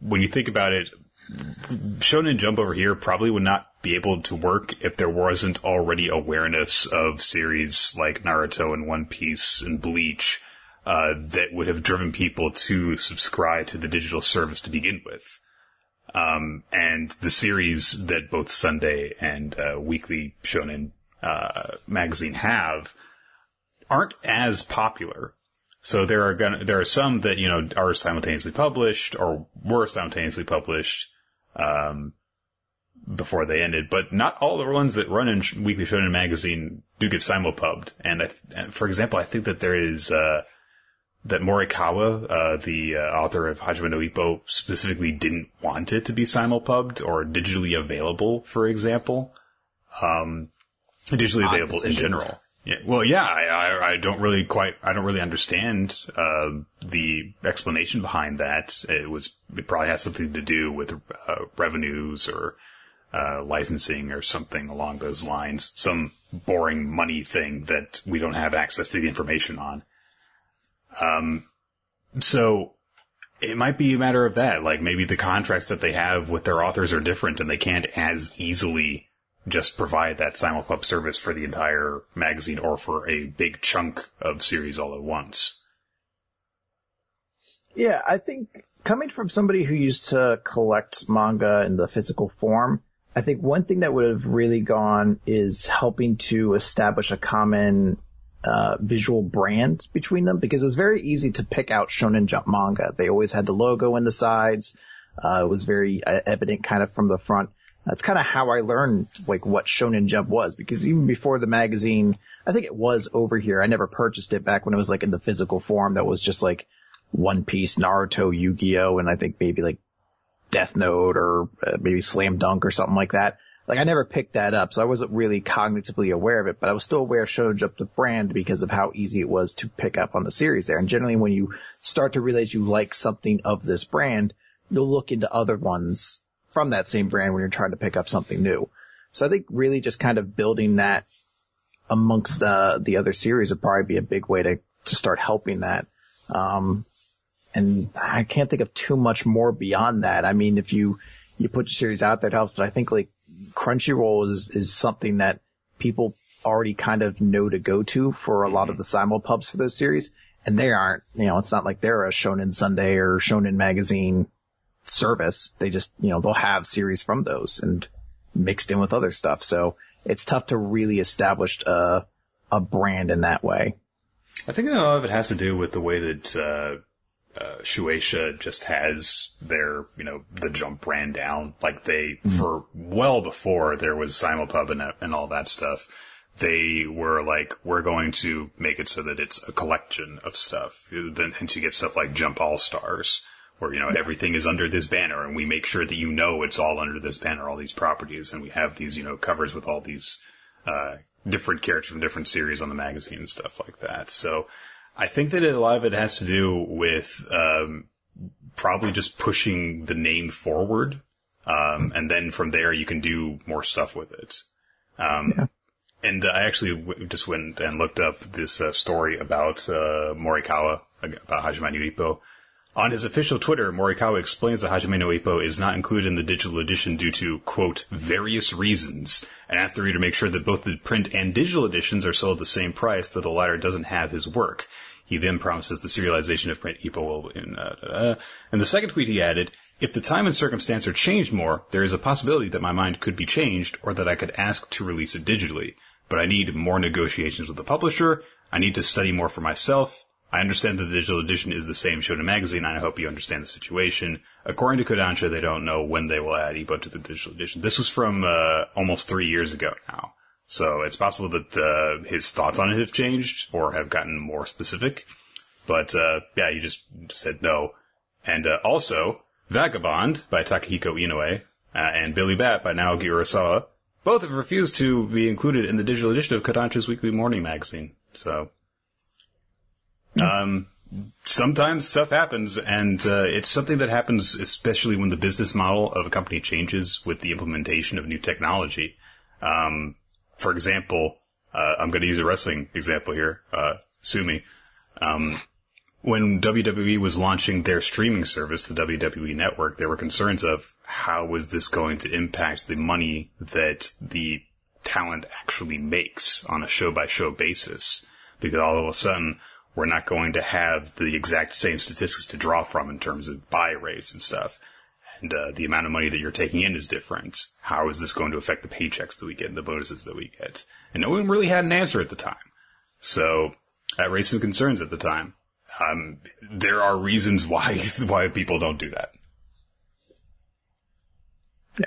when you think about it, Shonen Jump over here probably would not be able to work if there wasn't already awareness of series like Naruto and One Piece and Bleach uh, that would have driven people to subscribe to the digital service to begin with. Um, and the series that both Sunday and uh, Weekly Shonen uh, magazine have aren't as popular. So there are gonna, there are some that, you know, are simultaneously published or were simultaneously published, um, before they ended, but not all the ones that run in Weekly Shonen magazine do get simulpubbed. And I, th- for example, I think that there is, uh, that Morikawa, uh, the uh, author of Hajime no Ippo, specifically didn't want it to be simulpubbed or digitally available, for example. Um, digitally Odd available decision. in general. Yeah, well, yeah, I, I, I don't really quite, I don't really understand, uh, the explanation behind that. It was, it probably has something to do with, uh, revenues or, uh, licensing or something along those lines. Some boring money thing that we don't have access to the information on. Um, so it might be a matter of that. Like maybe the contracts that they have with their authors are different and they can't as easily just provide that simulpub service for the entire magazine or for a big chunk of series all at once. Yeah, I think coming from somebody who used to collect manga in the physical form, I think one thing that would have really gone is helping to establish a common uh visual brand between them, because it was very easy to pick out Shonen Jump manga. They always had the logo in the sides. Uh, it was very uh, evident kind of from the front. That's kind of how I learned like what Shonen Jump was, because even before the magazine, I think it was over here. I never purchased it back when it was like in the physical form. That was just like One Piece, Naruto, Yu-Gi-Oh, and I think maybe like Death Note or uh, maybe Slam Dunk or something like that. Like I never picked that up, so I wasn't really cognitively aware of it, but I was still aware of Shonen Jump the brand because of how easy it was to pick up on the series there. And generally when you start to realize you like something of this brand, you'll look into other ones from that same brand when you're trying to pick up something new. So I think really just kind of building that amongst the, the other series would probably be a big way to, to start helping that. Um, and I can't think of too much more beyond that. I mean, if you, you put your series out there, it helps, but I think like Crunchyroll is, is something that people already kind of know to go to for a lot of the simulpubs for those series. And they aren't, you know, it's not like they're a Shonen Sunday or Shonen Magazine service. They just, you know, they'll have series from those and mixed in with other stuff. So it's tough to really establish a, a brand in that way. I think a lot of it has to do with the way that, uh, uh, Shueisha just has their, you know, the Jump brand down. Like they, mm-hmm. for well before there was simulpub and, and all that stuff, they were like, we're going to make it so that it's a collection of stuff. Then, and to get stuff like Jump All Stars, where, you know, everything is under this banner and we make sure that you know it's all under this banner, all these properties, and we have these, you know, covers with all these, uh, different characters from different series on the magazine and stuff like that. So I think that a lot of it has to do with, um, probably just pushing the name forward. Um, and then from there you can do more stuff with it. Um, yeah. And I actually w- just went and looked up this uh, story about, uh, Morikawa, about Hajime no Ippo. On his official Twitter, Morikawa explains that Hajime no Ippo is not included in the digital edition due to, quote, various reasons, and asks the reader to make sure that both the print and digital editions are sold at the same price, though the latter doesn't have his work. He then promises the serialization of print Ippo will... In, uh, uh, and the second tweet he added, if the time and circumstance are changed more, there is a possibility that my mind could be changed, or that I could ask to release it digitally. But I need more negotiations with the publisher, I need to study more for myself. I understand that the digital edition is the same Shonen magazine, and I hope you understand the situation. According to Kodansha, they don't know when they will add Ippo to the digital edition. This was from uh, almost three years ago now. So it's possible that uh, his thoughts on it have changed or have gotten more specific. But uh, yeah, he just, just said no. And uh, also, Vagabond by Takahiko Inoue uh, and Billy Bat by Naoki Urasawa both have refused to be included in the digital edition of Kodansha's weekly morning magazine. So... Um, sometimes stuff happens, and uh, it's something that happens especially when the business model of a company changes with the implementation of new technology. Um, for example, uh, I'm going to use a wrestling example here, uh, sue me. Um, when W W E was launching their streaming service, the W W E Network, there were concerns of how was this going to impact the money that the talent actually makes on a show-by-show basis. Because all of a sudden, we're not going to have the exact same statistics to draw from in terms of buy rates and stuff. And uh, the amount of money that you're taking in is different. How is this going to affect the paychecks that we get and the bonuses that we get? And no one really had an answer at the time. So that raised some concerns at the time. Um, there are reasons why why people don't do that. Yeah.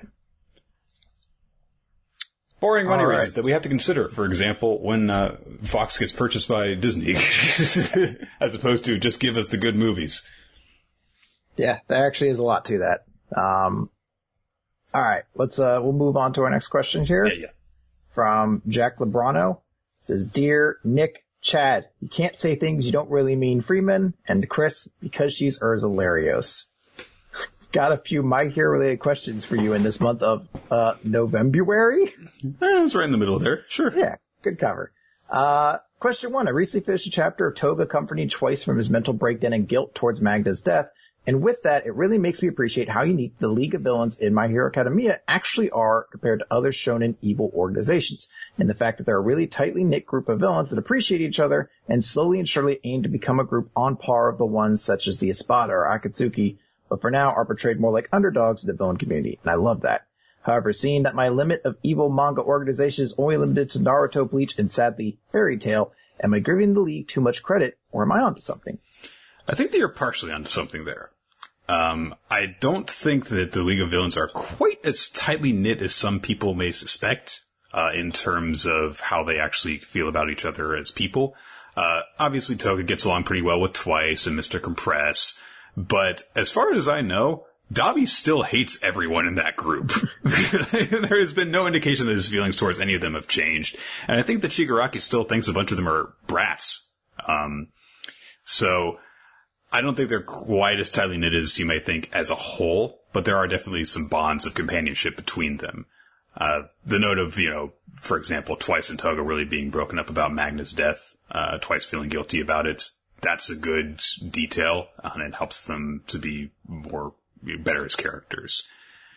Boring money All reasons right. that we have to consider. For example, when uh, Fox gets purchased by Disney, as opposed to just give us the good movies. Yeah, there actually is a lot to that. Um, all right, let's uh, we'll move on to our next question here. Yeah, yeah. From Jack Lebrano. It says, "Dear Nick, Chad, you can't say things you don't really mean, Freeman, and Chris, because she's Urza Larios. Got a few My Hero related questions for you in this month of uh November." Eh, it's right in the middle there. Sure. Yeah, good cover. Uh, question one. I recently finished a chapter of Toga comforting twice from his mental breakdown and guilt towards Magda's death. And with that, it really makes me appreciate how unique the League of Villains in My Hero Academia actually are compared to other shonen evil organizations. And the fact that they're a really tightly knit group of villains that appreciate each other and slowly and surely aim to become a group on par of the ones such as the Espada or Akatsuki, but for now are portrayed more like underdogs in the villain community. And I love that. However, seeing that my limit of evil manga organizations is only limited to Naruto, Bleach, and sadly, Fairy Tail, am I giving the League too much credit, or am I onto something? I think that you're partially onto something there. Um, I don't think that the League of Villains are quite as tightly knit as some people may suspect, uh, in terms of how they actually feel about each other as people. Uh, obviously Toga gets along pretty well with Twice and Mister Compress, but as far as I know, Dabi still hates everyone in that group. There has been no indication that his feelings towards any of them have changed. And I think that Shigaraki still thinks a bunch of them are brats. Um, so I don't think they're quite as tightly knit as you may think as a whole, but there are definitely some bonds of companionship between them. Uh, the note of, you know, for example, Twice and Toga really being broken up about Magna's death, uh, Twice feeling guilty about it. That's a good detail, and it helps them to be more better as characters.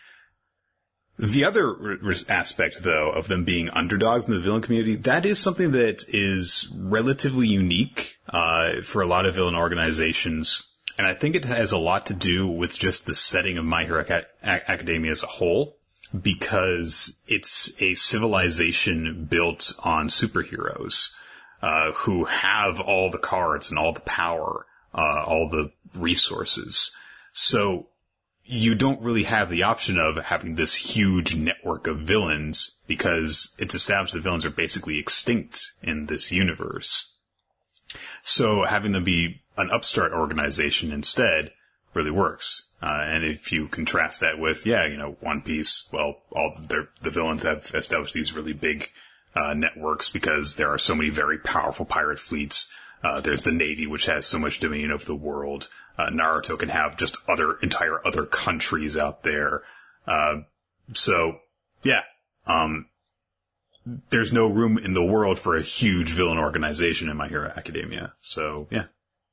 The other aspect, though, of them being underdogs in the villain community, that is something that is relatively unique uh for a lot of villain organizations. And I think it has a lot to do with just the setting of My Hero Ac- Academia as a whole, because it's a civilization built on superheroes uh who have all the cards and all the power, uh all the resources. So you don't really have the option of having this huge network of villains because it's established that villains are basically extinct in this universe. So having them be an upstart organization instead really works. Uh, and if you contrast that with, yeah, you know, One Piece, well, all their, the villains have established these really big uh, networks because there are so many very powerful pirate fleets. Uh, there's the Navy, which has so much dominion over the world. Uh, Naruto can have just other, entire other countries out there. Uh, so, yeah, um, there's no room in the world for a huge villain organization in My Hero Academia. So, yeah.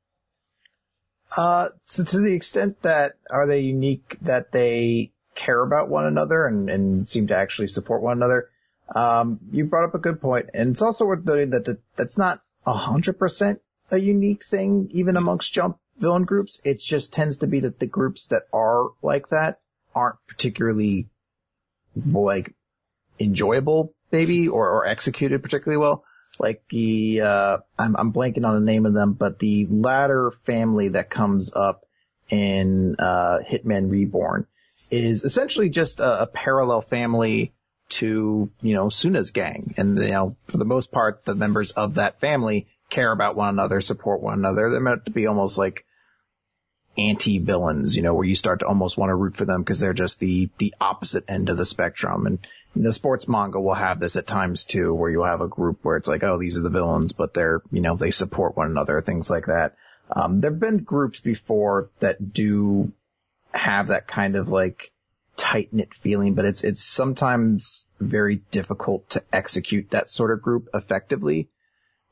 Uh, so to the extent that, are they unique that they care about one another and, and seem to actually support one another? Um, you brought up a good point, and it's also worth noting that the, that's not a hundred percent a unique thing, even amongst Jump villain groups. It just tends to be that the groups that are like that aren't particularly, like, enjoyable, maybe, or, or executed particularly well. Like the, uh, I'm, I'm blanking on the name of them, but the latter family that comes up in, uh, Hitman Reborn is essentially just a, a parallel family to, you know, Suna's gang. And, you know, for the most part, the members of that family care about one another, support one another. They're meant to be almost like anti-villains, you know, where you start to almost want to root for them because they're just the, the opposite end of the spectrum. And, you know, sports manga will have this at times too, where you'll have a group where it's like, oh, these are the villains, but they're, you know, they support one another, things like that. Um, there've been groups before that do have that kind of like tight-knit feeling, but it's, it's sometimes very difficult to execute that sort of group effectively.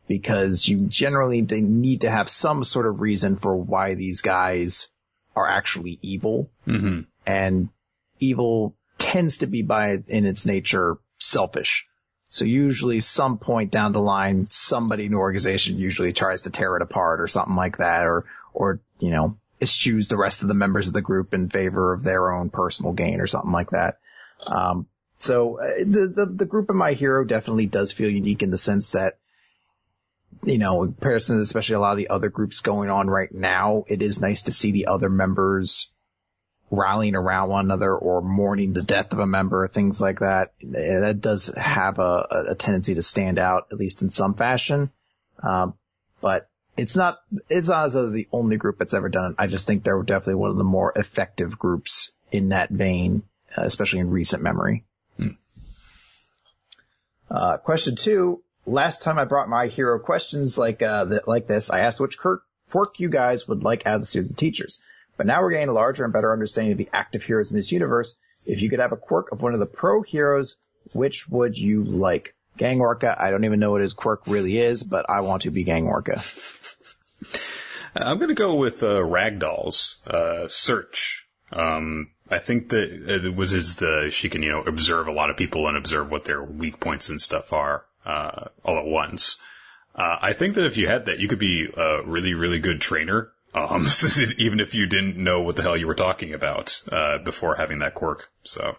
because you generally need to have some sort of reason for why these guys are actually evil. Mm-hmm. And evil tends to be by in its nature selfish. So usually some point down the line, somebody in the organization usually tries to tear it apart or something like that, or, or, you know, eschews the rest of the members of the group in favor of their own personal gain or something like that. Um, so uh, the, the, the group of My Hero definitely does feel unique in the sense that, you know, in comparison to especially a lot of the other groups going on right now, it is nice to see the other members rallying around one another or mourning the death of a member, things like that. That does have a, a tendency to stand out, at least in some fashion. Um, but it's not, it's not as though they're the only group that's ever done it. I just think they're definitely one of the more effective groups in that vein, uh, especially in recent memory. Hmm. Uh, question two. Last time I brought My Hero questions like, uh, that, like this, I asked which quirk you guys would like out of the students and teachers. But now we're getting a larger and better understanding of the active heroes in this universe. If you could have a quirk of one of the pro heroes, which would you like? Gang Orca, I don't even know what his quirk really is, but I want to be Gang Orca. I'm going to go with uh, Ragdoll's uh, Search. Um, I think that it was his, the, she can, you know, observe a lot of people and observe what their weak points and stuff are uh, all at once. Uh, I think that if you had that, you could be a really, really good trainer. Um, even if you didn't know what the hell you were talking about, uh, before having that quirk. So.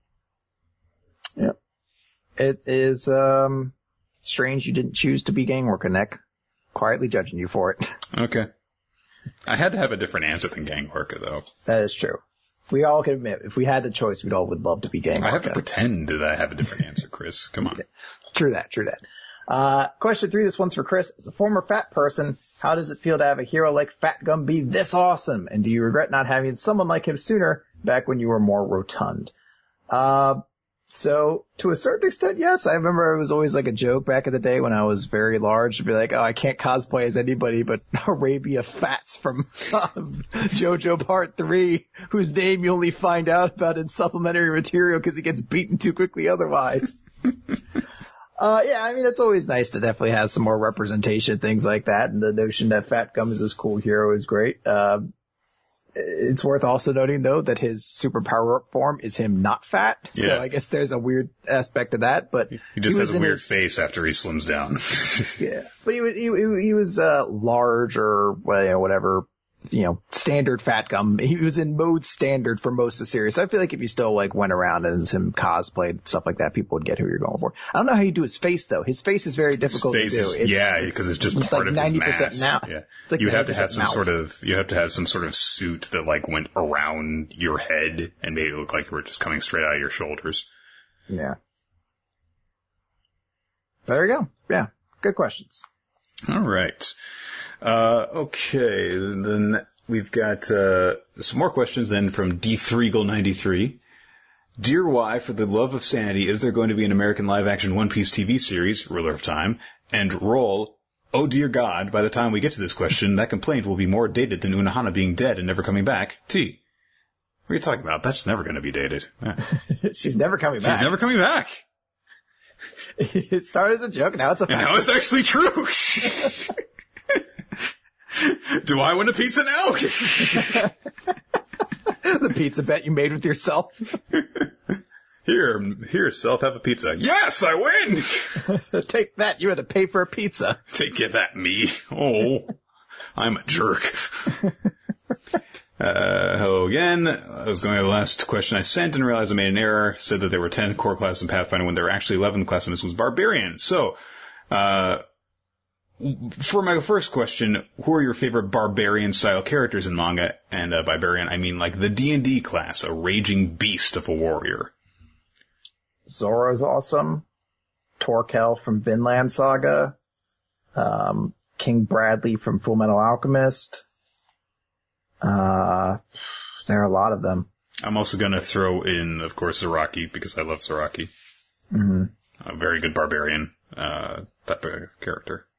Yep. It is, um, strange you didn't choose to be Gang Orca, Nick. Quietly judging you for it. Okay. I had to have a different answer than Gang Orca, though. That is true. We all can admit, if we had the choice, we'd all would love to be Gang Orca. I have to pretend that I have a different answer, Chris. Come on. True that, true that. Uh, question three, this one's for Chris. As a former fat person, how does it feel to have a hero like Fat Gum be this awesome? And do you regret not having someone like him sooner, back when you were more rotund? Uh, so, to a certain extent, yes. I remember it was always like a joke back in the day when I was very large to be like, oh, I can't cosplay as anybody but Arabia Fats from um, JoJo Part three, whose name you only find out about in supplementary material because he gets beaten too quickly otherwise. Uh, yeah, I mean, it's always nice to definitely have some more representation, things like that. And the notion that Fat Gum is this cool hero is great. Uh, it's worth also noting, though, that his super power-up form is him not fat. Yeah. So I guess there's a weird aspect to that, but he just he has a weird his, face after he slims down. Yeah, but he was, he, he was, uh, large or, well, you know, whatever. You know, standard Fat Gum. He was in mode standard for most of the series. I feel like if you still like went around as him cosplayed, stuff like that, people would get who you're going for. I don't know how you do his face though. His face is very difficult to do. Is, it's, yeah, because it's, it's just part like of his mass. Now. Yeah. Like you have to have some mouth. sort of, you have to have some sort of suit that like went around your head and made it look like you were just coming straight out of your shoulders. Yeah. There you go. Yeah. Good questions. All right. Uh, okay, then we've got, uh, some more questions then from D three G ninety-three. Dear Y, for the love of sanity, is there going to be an American live-action One Piece T V series, Ruler of Time? And roll, oh dear God, by the time we get to this question, that complaint will be more dated than Unohana being dead and never coming back. T. What are you talking about? That's never going to be dated. Yeah. She's never coming back. She's never coming back. It started as a joke, now it's a fact. And now it's actually true. Do I win a pizza now? The pizza bet you made with yourself. Here, here, self, have a pizza. Yes, I win! Take that, you had to pay for a pizza. Take it, that me. Oh, I'm a jerk. Uh, hello again. I was going to the last question I sent and realized I made an error. Said that there were ten core classes in Pathfinder when there were actually eleven. The class of this was Barbarian. So, uh, for my first question, who are your favorite barbarian-style characters in manga? And uh, barbarian, I mean like the D and D class, a raging beast of a warrior. Zoro's awesome. Torkel from Vinland Saga. Um, King Bradley from Fullmetal Alchemist. Uh, there are a lot of them. I'm also going to throw in, of course, Zaraki, because I love Zaraki. Mm-hmm. A very good barbarian, uh, type of character.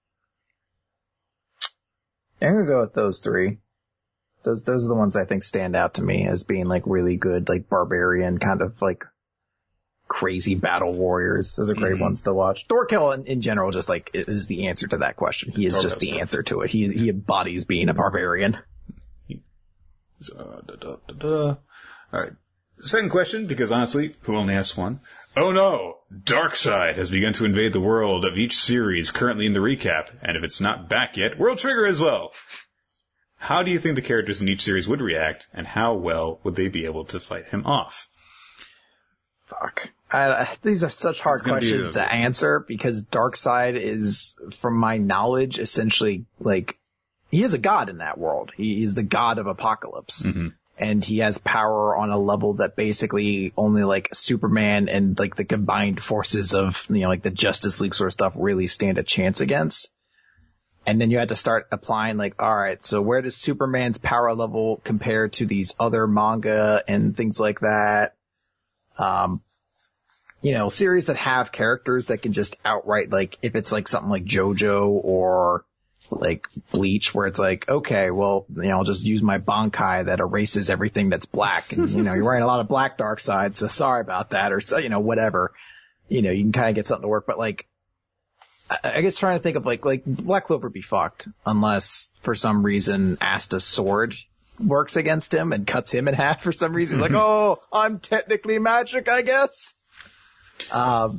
I'm gonna go with those three. Those, those are the ones I think stand out to me as being like really good, like barbarian kind of like crazy battle warriors. Those are great mm-hmm. ones to watch. Thorkel in, in general just like is the answer to that question. He is Thorkel's just the perfect. answer to it. He he embodies being a barbarian. So, da, da, da, da. All right. Second question, because honestly, who only asks one? Oh no! Darkseid has begun to invade the world of each series currently in the recap, and if it's not back yet, World Trigger as well. How do you think the characters in each series would react, and how well would they be able to fight him off? Fuck. I, these are such hard questions to answer, because Darkseid is, from my knowledge, essentially, like, he is a god in that world. He is the god of Apocalypse. Mm-hmm. And he has power on a level that basically only like Superman and like the combined forces of, you know, like the Justice League sort of stuff really stand a chance against. And then you had to start applying like, all right, so where does Superman's power level compare to these other manga and things like that? Um, you know, series that have characters that can just outright, like, if it's like something like JoJo or like Bleach, where it's like, okay, well, you know, I'll just use my Bankai that erases everything that's black. And, you know, you're wearing a lot of black Darkseid, so sorry about that, or, you know, whatever. You know, you can kind of get something to work, but like, I, I guess trying to think of like, like, Black Clover would be fucked unless for some reason Asta's sword works against him and cuts him in half for some reason. He's like, oh, I'm technically magic, I guess. Um,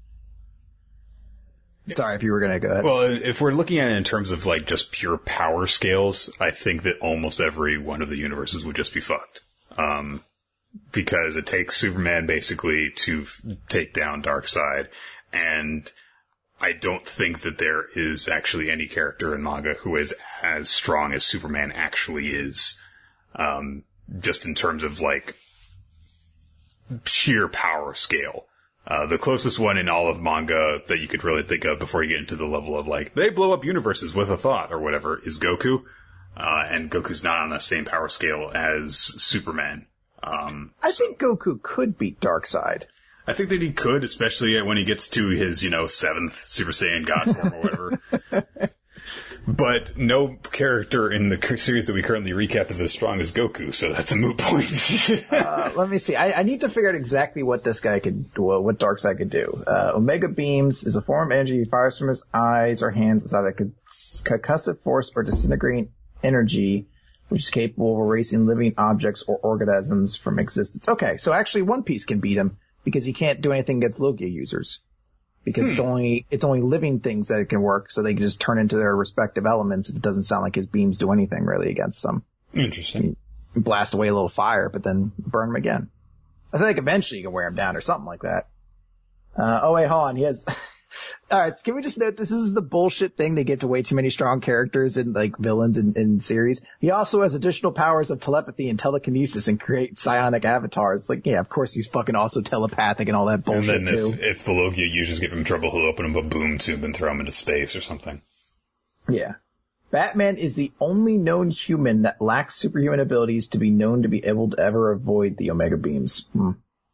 Sorry, if you were going to go ahead. Well, if we're looking at it in terms of, like, just pure power scales, I think that almost every one of the universes would just be fucked. Um, because it takes Superman, basically, to f- take down Darkseid, and I don't think that there is actually any character in manga who is as strong as Superman actually is. Um, just in terms of, like, sheer power scale. Uh, the closest one in all of manga that you could really think of before you get into the level of, like, they blow up universes with a thought or whatever is Goku. Uh, and Goku's not on the same power scale as Superman. Um, I so. think Goku could beat Darkseid. I think that he could, especially when he gets to his, you know, seventh Super Saiyan God form or whatever. But no character in the series that we currently recap is as strong as Goku, so that's a moot point. uh, let me see. I, I need to figure out exactly what this guy could do, what Darkseid could do. Uh, Omega Beams is a form of energy he fires from his eyes or hands inside that could concussive force or disintegrating energy, which is capable of erasing living objects or organisms from existence. Okay, so actually One Piece can beat him because he can't do anything against Logia users. Because hmm. it's only, it's only living things that it can work, so they can just turn into their respective elements. It doesn't sound like his beams do anything really against them. Interesting. You blast away a little fire, but then burn them again. I think eventually you can wear him down or something like that. Uh, oh wait, hold on. He has, alright, can we just note this is the bullshit thing they give to way too many strong characters and like villains in, in series. He also has additional powers of telepathy and telekinesis and create psionic avatars. It's like, yeah, of course he's fucking also telepathic and all that bullshit and then too. If, if the Logia users give him trouble, he'll open up a boom tube and throw him into space or something. Yeah. Batman is the only known human that lacks superhuman abilities to be known to be able to ever avoid the Omega Beams. Hmm.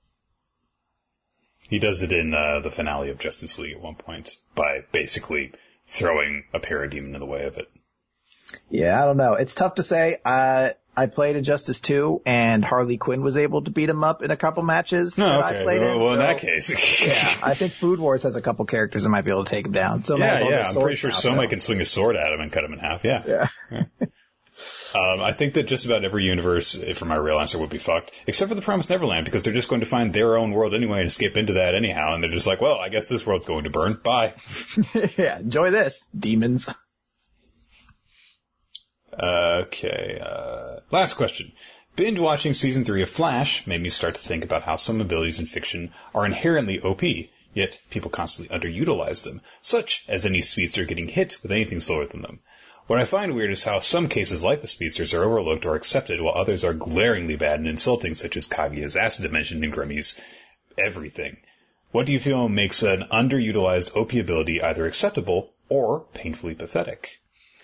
He does it in uh, the finale of Justice League at one point by basically throwing a parademon in the way of it. Yeah, I don't know. It's tough to say. Uh, I played Injustice two, and Harley Quinn was able to beat him up in a couple matches. Oh, that okay. I played well, in, well so, in that case. yeah, I think Food Wars has a couple characters that might be able to take him down. So yeah, yeah, I'm pretty sure now, Soma so. can swing a sword at him and cut him in half, yeah. Yeah. yeah. Um, I think that just about every universe, for my real answer, would be fucked, except for the Promised Neverland, because they're just going to find their own world anyway and skip into that anyhow, and they're just like, well, I guess this world's going to burn. Bye. yeah, enjoy this, demons. Okay, uh, last question. Binge watching season three of Flash made me start to think about how some abilities in fiction are inherently O P, yet people constantly underutilize them, such as any speedster getting hit with anything slower than them. What I find weird is how some cases like the speedsters are overlooked or accepted while others are glaringly bad and insulting, such as Kaguya's acid dimension and Grimmy's everything. What do you feel makes an underutilized O P ability either acceptable or painfully pathetic?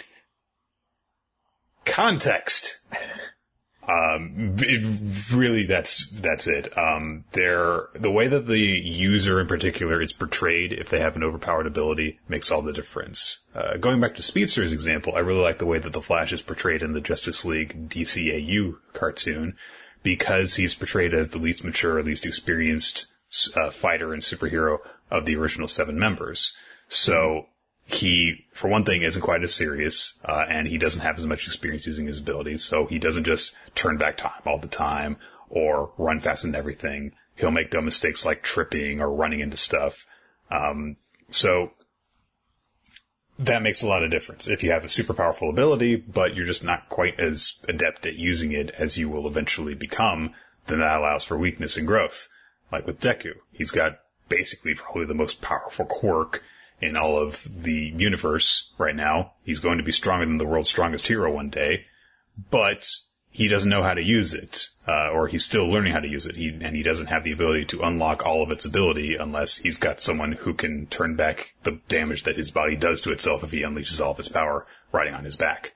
Context. Um, it, really, that's, that's it. Um, they're, the way that the user in particular is portrayed, if they have an overpowered ability, makes all the difference. Uh, going back to Speedster's example, I really like the way that the Flash is portrayed in the Justice League D C A U cartoon, because he's portrayed as the least mature, least experienced uh, fighter and superhero of the original seven members. So he, for one thing, isn't quite as serious, uh, and he doesn't have as much experience using his abilities, so he doesn't just turn back time all the time or run fast and everything. He'll make dumb mistakes like tripping or running into stuff. Um, so that makes a lot of difference. If you have a super powerful ability, but you're just not quite as adept at using it as you will eventually become, then that allows for weakness and growth. Like with Deku, he's got basically probably the most powerful quirk in all of the universe right now. He's going to be stronger than the world's strongest hero one day, but he doesn't know how to use it, uh, or he's still learning how to use it. He, and he doesn't have the ability to unlock all of its ability unless he's got someone who can turn back the damage that his body does to itself if he unleashes all of its power riding on his back.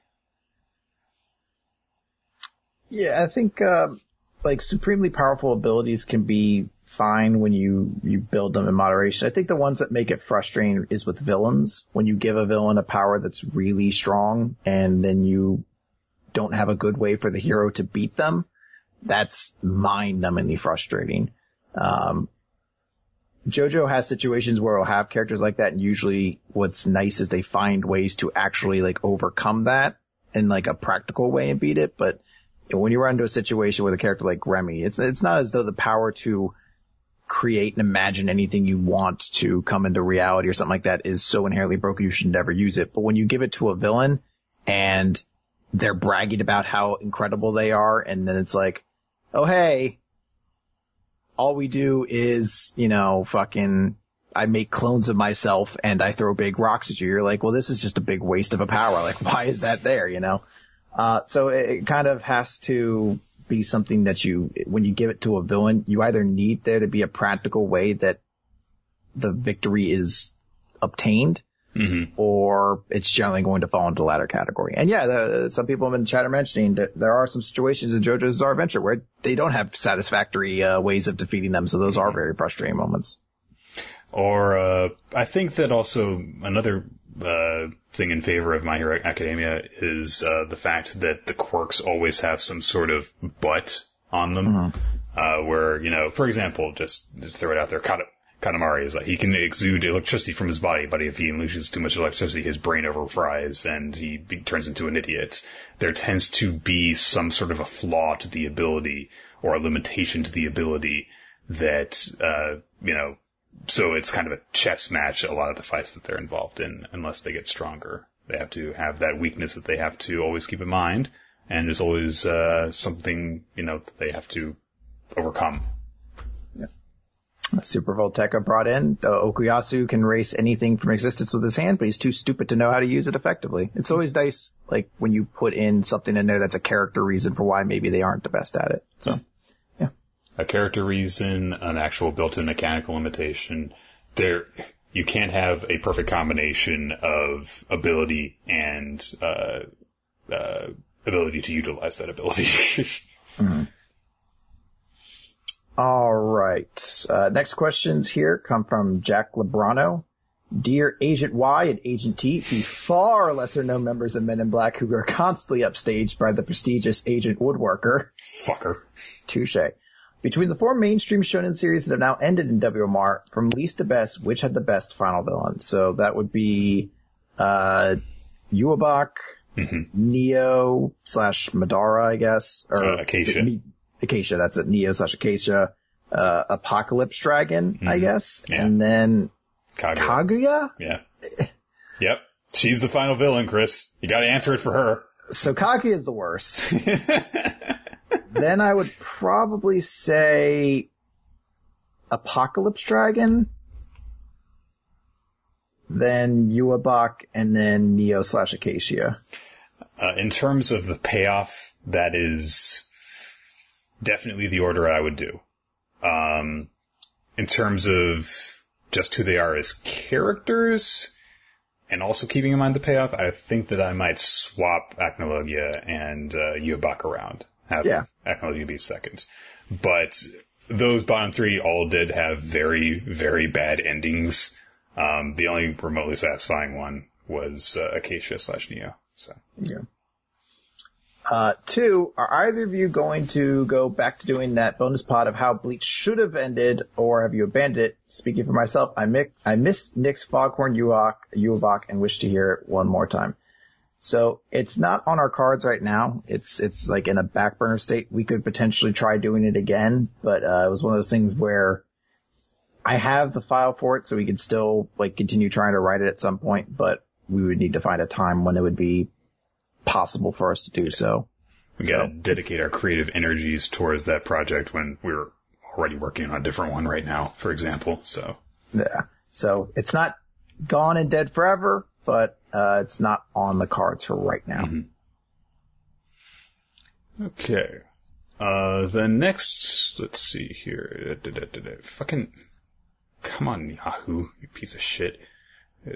Yeah, I think, uh, like, supremely powerful abilities can be fine when you, you build them in moderation. I think the ones that make it frustrating is with villains. When you give a villain a power that's really strong and then you don't have a good way for the hero to beat them, that's mind-numbingly frustrating. Um, JoJo has situations where it'll have characters like that, and usually what's nice is they find ways to actually, like, overcome that in, like, a practical way and beat it. But when you run into a situation with a character like Remy, it's it's not as though the power to create and imagine anything you want to come into reality or something like that is so inherently broken you should never use it. But when you give it to a villain and they're bragging about how incredible they are, and then it's like, oh, hey, all we do is, you know, fucking, I make clones of myself and I throw big rocks at you. You're like, well, this is just a big waste of a power. Like, why is that there, you know? Uh, so it, it kind of has to be something that you, when you give it to a villain, you either need there to be a practical way that the victory is obtained, mm-hmm. or it's generally going to fall into the latter category. And yeah, the, some people in the chat are mentioning that there are some situations in JoJo's Bizarre Adventure where they don't have satisfactory uh, ways of defeating them, so those are very frustrating moments. Or, uh, I think that also another uh, thing in favor of My Hero Academia is uh, the fact that the quirks always have some sort of but on them. Mm-hmm. Uh, where, you know, for example, just, just throw it out there, Kata, Katamari is like, he can exude electricity from his body, but if he unleashes too much electricity, his brain overfries and he be, turns into an idiot. There tends to be some sort of a flaw to the ability or a limitation to the ability that, uh, you know, so it's kind of a chess match, a lot of the fights that they're involved in, unless they get stronger. They have to have that weakness that they have to always keep in mind, and there's always uh something, you know, that they have to overcome. Yeah. Super Volteca brought in, uh, Okuyasu can erase anything from existence with his hand, but he's too stupid to know how to use it effectively. It's always nice, like, when you put in something in there that's a character reason for why maybe they aren't the best at it. So. Yeah. A character reason, an actual built-in mechanical limitation. There, you can't have a perfect combination of ability and uh, uh, ability to utilize that ability. mm-hmm. All right. Uh, next questions here come from Jack Lebrano. Dear Agent Y and Agent T, the far lesser-known members of Men in Black who are constantly upstaged by the prestigious Agent Woodworker. Fucker. Touche. Between the four mainstream shonen series that have now ended in W M R, from least to best, which had the best final villain? So that would be uh Yuabak, mm-hmm. Neo slash Madara, I guess. Or uh, Acacia. Me, Acacia, that's it. Neo slash Acacia. Uh, Apocalypse Dragon, mm-hmm. I guess. Yeah. And then Kaguya. Kaguya? Yeah. Yep. She's the final villain, Chris. You gotta answer it for her. So Kaguya is the worst. Then I would probably say Apocalypse Dragon, then Yuabak, and then Neo slash Acacia. Uh, in terms of the payoff, that is definitely the order I would do. Um, in terms of just who they are as characters, and also keeping in mind the payoff, I think that I might swap Acnologia and uh, Yuabak around. Have yeah. Acnologia be second. But those bottom three all did have very, very bad endings. Um, the only remotely satisfying one was uh, Acacia slash Neo. So yeah. Uh, two, are either of you going to go back to doing that bonus pod of how Bleach should have ended, or have you abandoned it? Speaking for myself, I, mi- I miss Nick's Foghorn Yuak, Yuavak and wish to hear it one more time. So it's not on our cards right now. It's, it's like in a back burner state. We could potentially try doing it again, but, uh, it was one of those things where I have the file for it, so we could still like continue trying to write it at some point, but we would need to find a time when it would be possible for us to do so. We gotta so, dedicate our creative energies towards that project when we're already working on a different one right now, for example. So yeah, so it's not gone and dead forever, but uh it's not on the cards for right now. Mm-hmm. Okay. Uh, the next, let's see here. Fucking, come on, Yahoo, you piece of shit. Uh,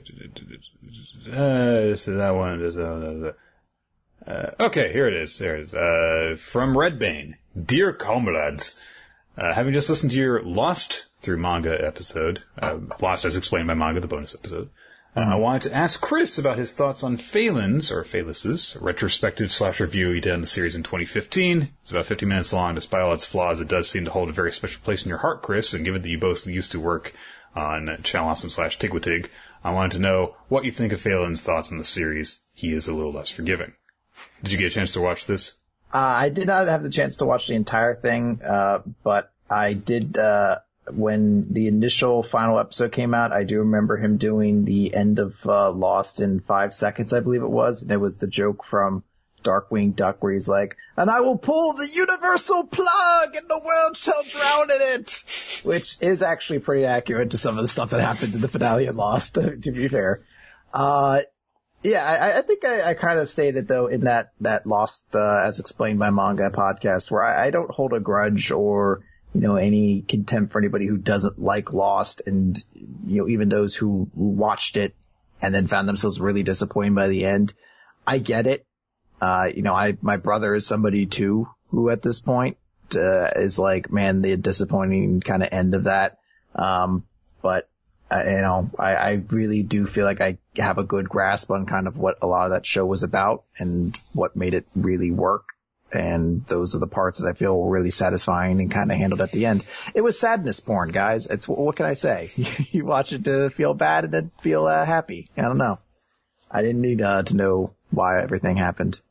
this is that one. This is that. Uh, okay, here it is. There it is. Uh, from Redbane. Dear comrades, uh, having just listened to your Lost through manga episode, uh, Lost as explained by manga, the bonus episode, uh, I wanted to ask Chris about his thoughts on Phelan's, or Phalus's, retrospective slash review he did on the series in twenty fifteen. It's about fifty minutes long. Despite all its flaws, it does seem to hold a very special place in your heart, Chris, and given that you both used to work on Channel Awesome slash Tigwatig, I wanted to know what you think of Phelan's thoughts on the series. He is a little less forgiving. Did you get a chance to watch this? Uh, I did not have the chance to watch the entire thing, uh, but I did, uh, when the initial final episode came out, I do remember him doing the end of, uh, Lost in five seconds, I believe it was, and it was the joke from Darkwing Duck where he's like, and I will pull the universal plug and the world shall drown in it, which is actually pretty accurate to some of the stuff that happens in the finale of Lost, to be fair. Uh, Yeah, I, I think I, I kind of stated though in that, that Lost, uh, as explained by manga podcast where I, I don't hold a grudge or, you know, any contempt for anybody who doesn't like Lost, and, you know, even those who watched it and then found themselves really disappointed by the end. I get it. Uh, you know, I, my brother is somebody too who at this point, uh, is like, man, the disappointing kind of end of that. Um, but Uh, you know, I, I really do feel like I have a good grasp on kind of what a lot of that show was about and what made it really work. And those are the parts that I feel were really satisfying and kind of handled at the end. It was sadness porn, guys. It's, what can I say? You watch it to feel bad and then feel uh, happy. I don't know. I didn't need uh, to know why everything happened.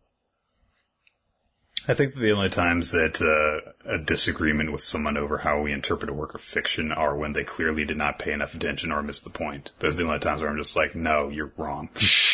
I think that the only times that uh, a disagreement with someone over how we interpret a work of fiction are when they clearly did not pay enough attention or missed the point. Those are the only times where I'm just like, no, you're wrong.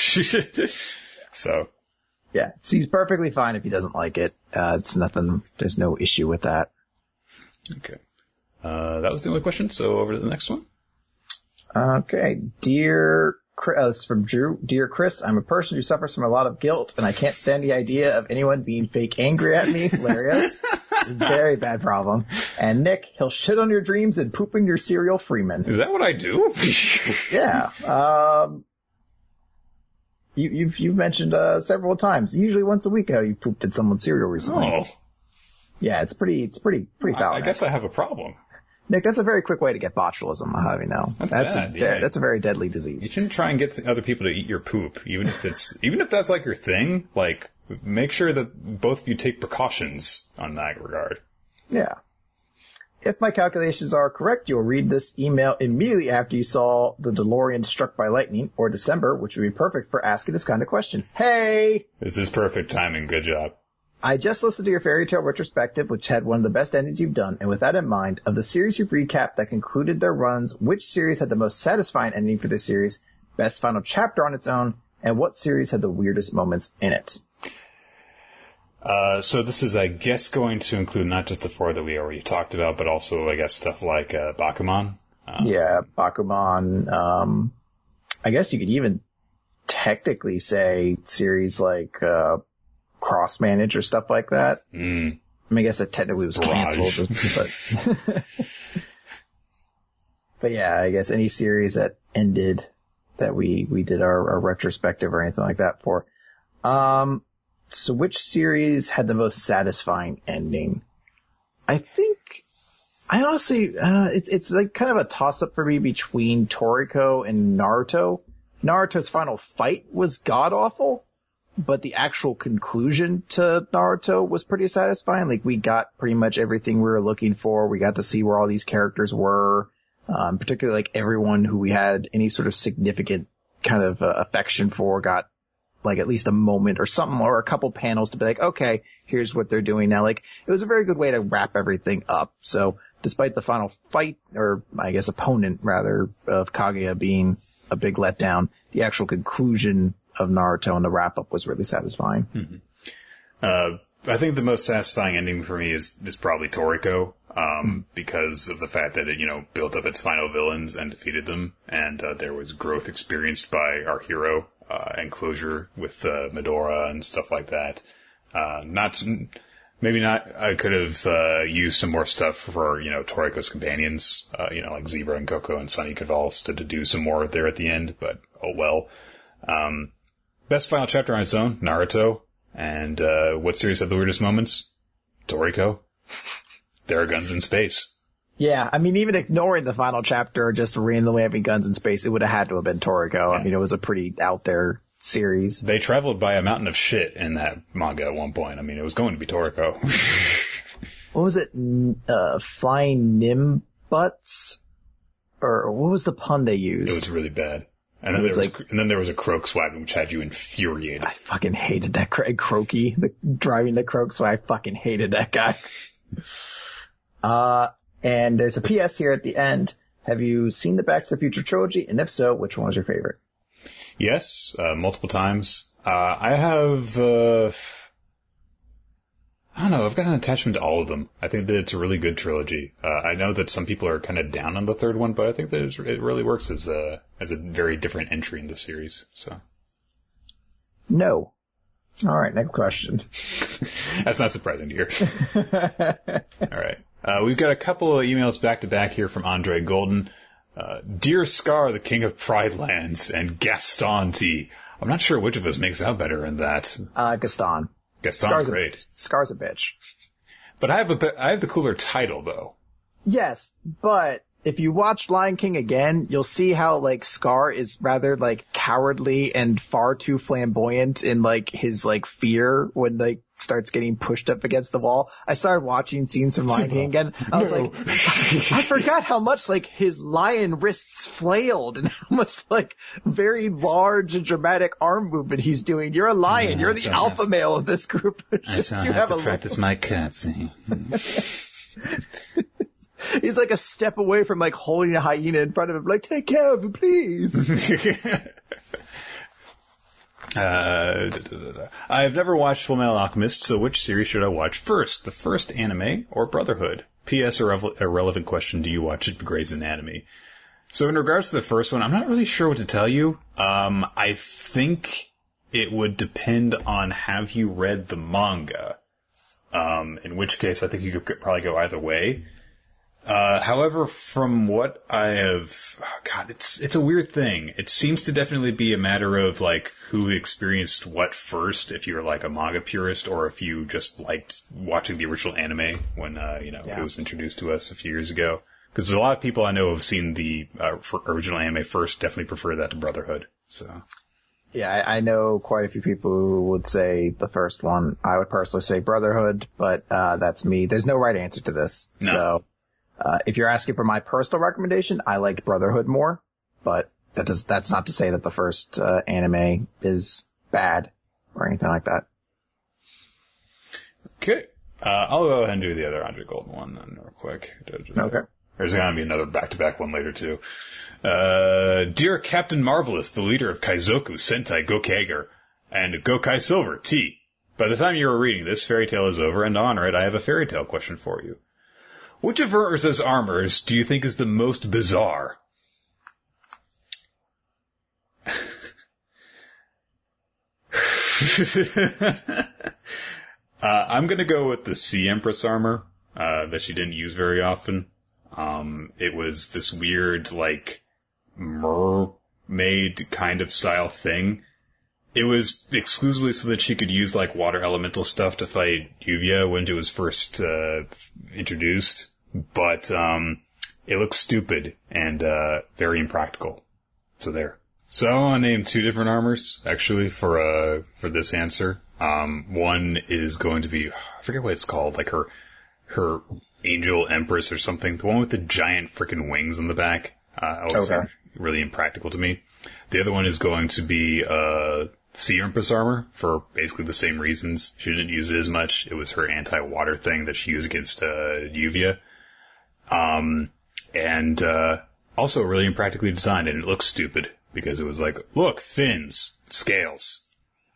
So. Yeah, so he's perfectly fine if he doesn't like it. Uh, it's nothing, there's no issue with that. Okay. Uh, that was the only question, so over to the next one. Okay. Dear Chris, uh, this is from Drew. Dear Chris, I'm a person who suffers from a lot of guilt, and I can't stand the idea of anyone being fake angry at me. Hilarious. Very bad problem. And Nick, he'll shit on your dreams and poop in your cereal, Freeman. Is that what I do? Yeah. Um, you, you've, you've mentioned, uh, several times, usually once a week, how you pooped in someone's cereal recently. Oh. Yeah, it's pretty, it's pretty, pretty foul. I, I guess I have a problem. Nick, that's a very quick way to get botulism, I'll have you know. That's, that's bad, a, yeah. That's a very deadly disease. You shouldn't try and get other people to eat your poop, even if it's, even if that's like your thing. Like, make sure that both of you take precautions on that regard. Yeah. If my calculations are correct, you'll read this email immediately after you saw the DeLorean struck by lightning, or December, which would be perfect for asking this kind of question. Hey! This is perfect timing. Good job. I just listened to your fairy tale retrospective, which had one of the best endings you've done, and with that in mind, of the series you've recapped that concluded their runs, which series had the most satisfying ending for the series, best final chapter on its own, and what series had the weirdest moments in it? Uh, so this is, I guess, going to include not just the four that we already talked about, but also, I guess, stuff like, uh, Bakuman. Um, yeah, Bakuman, um, I guess you could even technically say series like, uh, Cross Manage or stuff like that. Mm. I mean, I guess it technically was canceled, but, but yeah, I guess any series that ended that we, we did our, our retrospective or anything like that for. Um, so which series had the most satisfying ending? I think, I honestly, uh, it's, it's like kind of a toss up for me between Toriko and Naruto. Naruto's final fight was god awful. but the actual conclusion to Naruto was pretty satisfying. Like, we got pretty much everything we were looking for. We got to see where all these characters were, um, particularly like everyone who we had any sort of significant kind of uh, affection for got like at least a moment or something or a couple panels to be like, okay, here's what they're doing now. Like, it was a very good way to wrap everything up. So despite the final fight, or I guess opponent rather, of Kaguya being a big letdown, the actual conclusion of Naruto and the wrap up was really satisfying. Mm-hmm. Uh, I think the most satisfying ending for me is, is probably Toriko, um, mm-hmm. because of the fact that it, you know, built up its final villains and defeated them. And, uh, there was growth experienced by our hero. Uh, and closure with, uh, Midora and stuff like that. Uh, not, maybe not, I could have, uh, used some more stuff for, you know, Toriko's companions, uh, you know, like Zebra and Coco and Sunny could have all stood to do some more there at the end, but oh well. Um, best final chapter on its own, Naruto. And, uh, what series had the weirdest moments? Toriko. There are guns in space. Yeah, I mean, even ignoring the final chapter, just randomly having guns in space, it would have had to have been Toriko. Yeah. I mean, it was a pretty out there series. They traveled by a mountain of shit in that manga at one point. I mean, it was going to be Toriko. What was it? Uh, flying Nimbutts? Or what was the pun they used? It was really bad. And then, there was, like, and then there was a Croak Swag, which had you infuriated. I fucking hated that. Craig Croaky, the, driving the Croak Swag. I fucking hated that guy. uh... And there's a P S here at the end. Have you seen the Back to the Future trilogy? And if so, which one was your favorite? Yes, uh, multiple times. Uh, I have, uh, I don't know, I've got an attachment to all of them. I think that it's a really good trilogy. Uh, I know that some people are kind of down on the third one, but I think that it's, it really works as a, as a very different entry in the series, so. No. All right, next question. That's not surprising to hear. All right. Uh, we've got a couple of emails back to back here from Andre Golden. Uh, Dear Scar, the King of Pride Lands, and Gaston T. I'm not sure which of us makes out better in that. Uh, Gaston. Gaston's Scar's great. A, Scar's a bitch. But I have a, I have the cooler title, though. Yes, but if you watch Lion King again, you'll see how, like, Scar is rather, like, cowardly and far too flamboyant in, like, his, like, fear when, like, starts getting pushed up against the wall. I started watching scenes from Lion King again. I was no. like, I forgot how much, like, his lion wrists flailed and how much, like, very large and dramatic arm movement he's doing. You're a lion. You're the alpha have, male of this group. I shall you have, have to practice my curtsy. He's like a step away from like holding a hyena in front of him, like, take care of him, please. uh, da, da, da, da. I've never watched Fullmetal Alchemist, so which series should I watch first? The first anime or Brotherhood? P S. A, revel- a relevant question. Do you watch Grey's Anatomy? So in regards to the first one, I'm not really sure what to tell you. Um, I think it would depend on have you read the manga. Um, in which case I think you could probably go either way. Uh, however, from what I have, oh God, it's, it's a weird thing. It seems to definitely be a matter of like who experienced what first, if you're like a manga purist or if you just liked watching the original anime when, uh, you know, yeah. it was introduced to us a few years ago. Cause a lot of people I know have seen the, uh, original anime first, definitely prefer that to Brotherhood, so. Yeah, I, I know quite a few people who would say the first one. I would personally say Brotherhood, but, uh, that's me. There's no right answer to this. No. So. Uh, if you're asking for my personal recommendation, I liked Brotherhood more, but that does, that's not to say that the first, uh, anime is bad or anything like that. Okay. Uh, I'll go ahead and do the other Andre Golden one then real quick. Okay. There's gonna be another back-to-back one later too. Uh, Dear Captain Marvelous, the leader of Kaizoku Sentai Gokaiger and Gokai Silver, T. By the time you are reading this, Fairy Tail is over, and to honor it, I have a Fairy Tail question for you. Which of Ursa's armors do you think is the most bizarre? uh, I'm gonna go with the Sea Empress armor, uh, that she didn't use very often. Um, it was this weird, like, mermaid kind of style thing. It was exclusively so that she could use, like, water elemental stuff to fight Yuvia when it was first, uh, introduced. But, um, it looks stupid and, uh, very impractical. So there. So I want to name two different armors, actually, for uh for this answer. Um, one is going to be, I forget what it's called, like her her Angel Empress or something. The one with the giant freaking wings on the back. Uh, always Okay. really impractical to me. The other one is going to be uh Sea Empress armor for basically the same reasons. She didn't use it as much. It was her anti-water thing that she used against uh Yuvia. Um, and uh also really impractically designed, and it looks stupid. Because it was like, look, fins, scales,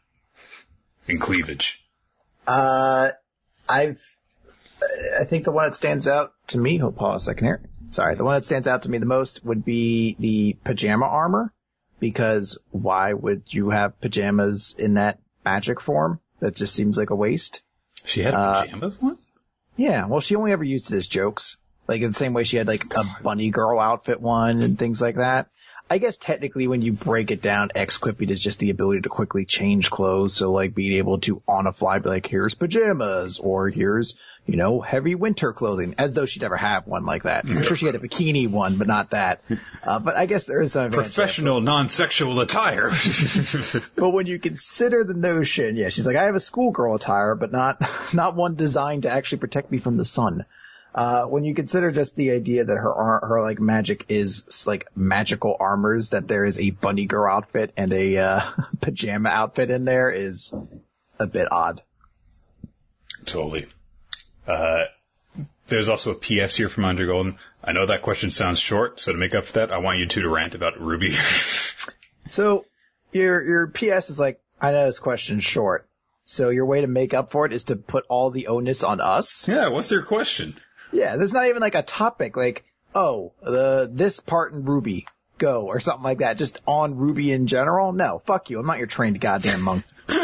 and cleavage. Uh, I've, I think the one that stands out to me, hold pause a second here. Sorry, the one that stands out to me the most would be the pajama armor, because why would you have pajamas in that magic form? That just seems like a waste. She had a Uh, pajamas one? Yeah, well, she only ever used it as jokes. Like in the same way she had like a bunny girl outfit one and things like that. I guess technically when you break it down, ex-quipped is just the ability to quickly change clothes. So like being able to on a fly be like, here's pajamas, or here's, you know, heavy winter clothing, as though she'd ever have one like that. I'm sure she had a bikini one, but not that. Uh, but I guess there is some advantage there. Professional non-sexual attire. But when you consider the notion, yeah, she's like, I have a schoolgirl attire, but not, not one designed to actually protect me from the sun. Uh, when you consider just the idea that her, ar- her, like, magic is, like, magical armors, that there is a bunny girl outfit and a, uh, pajama outfit in there is a bit odd. Totally. Uh, there's also a P S here from Andre Golden. I know that question sounds short, so to make up for that, I want you two to rant about Ruby. So, your, your P S is like, I know this question's short. So your way to make up for it is to put all the onus on us? Yeah, what's their question? Yeah, there's not even like a topic like, oh, the this part in Ruby, go, or something like that, just on Ruby in general. No, fuck you, I'm not your trained goddamn monk.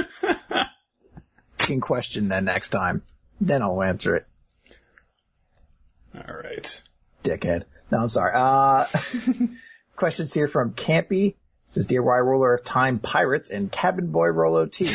Fucking question then next time. Then I'll answer it. Alright. Dickhead. No, I'm sorry. Uh, questions here from Campy. It says, Dear Y Roller of Time Pirates and Cabin Boy Rolo T.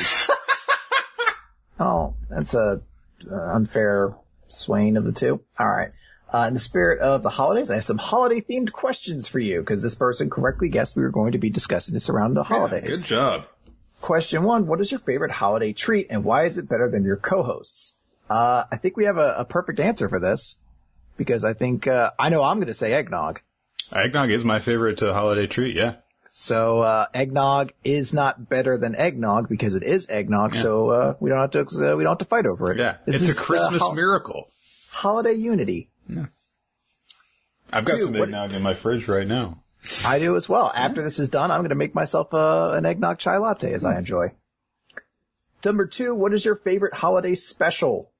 Oh, that's a uh, unfair swaying of the two. All right. Uh, in the spirit of the holidays, I have some holiday-themed questions for you, because this person correctly guessed we were going to be discussing this around the holidays. Yeah, good job. Question one, what is your favorite holiday treat, and why is it better than your co-hosts? Uh, I think we have a, a perfect answer for this, because I think, uh, I know I'm going to say eggnog. Eggnog is my favorite uh, holiday treat, yeah. So, uh, eggnog is not better than eggnog because it is eggnog. Yeah. So, uh, we don't have to, uh, we don't have to fight over it. Yeah. This it's a Christmas ho- miracle. Holiday unity. Yeah. I've got Dude, some what, eggnog in my fridge right now. I do as well. After this is done, I'm going to make myself, uh, an eggnog chai latte as I enjoy. Number two, what is your favorite holiday special?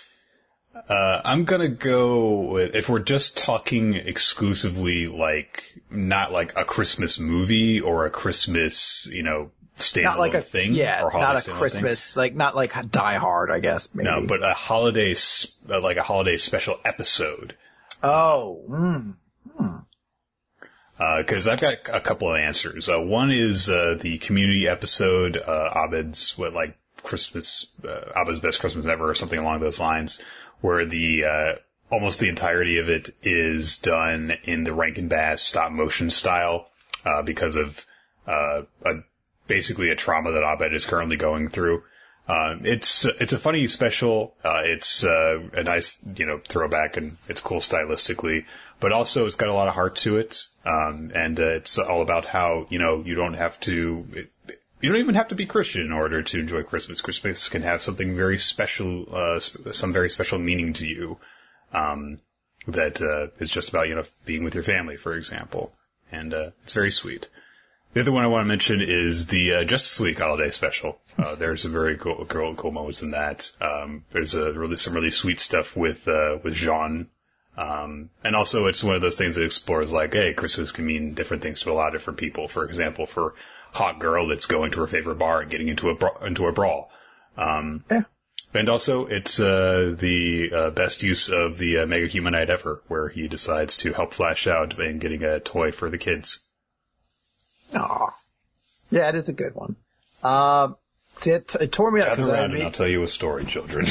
Uh, I'm gonna go with, if we're just talking exclusively, like, not like a Christmas movie or a Christmas, you know, standalone not like a, thing. Yeah, or not a Christmas, thing. like, not like Die Hard, I guess, maybe. No, but a holiday, uh, like a holiday special episode. Oh, hmm. hmm. Uh, cause I've got a couple of answers. Uh, one is, uh, the Community episode, uh, Abed's, what, like, Christmas, uh, Abed's Best Christmas Ever or something along those lines, where the, uh, almost the entirety of it is done in the Rankin Bass stop motion style, uh, because of, uh, a, basically a trauma that Abed is currently going through. Um, it's, it's a funny special. Uh, it's, uh, a nice, you know, throwback, and it's cool stylistically, but also it's got a lot of heart to it. Um, and, uh, it's all about how, you know, you don't have to, it, you don't even have to be Christian in order to enjoy Christmas. Christmas can have something very special, uh, some very special meaning to you, um, that, uh, is just about, you know, being with your family, for example. And, uh, it's very sweet. The other one I want to mention is the uh, Justice League holiday special. Uh, there's some very cool, cool, cool moments in that. Um, there's a really, some really sweet stuff with, uh, with Jean. Um, and also it's one of those things that explores like, hey, Christmas can mean different things to a lot of different people. For example, for hot girl that's going to her favorite bar and getting into a, bra- into a brawl. Um, yeah. And also it's, uh, the, uh, best use of the uh, Mega Humanite ever, where he decides to help Flash out in getting a toy for the kids. Aw. Yeah, it is a good one. Um, see, it, it tore me up. Gather around and I'll tell you a story, children.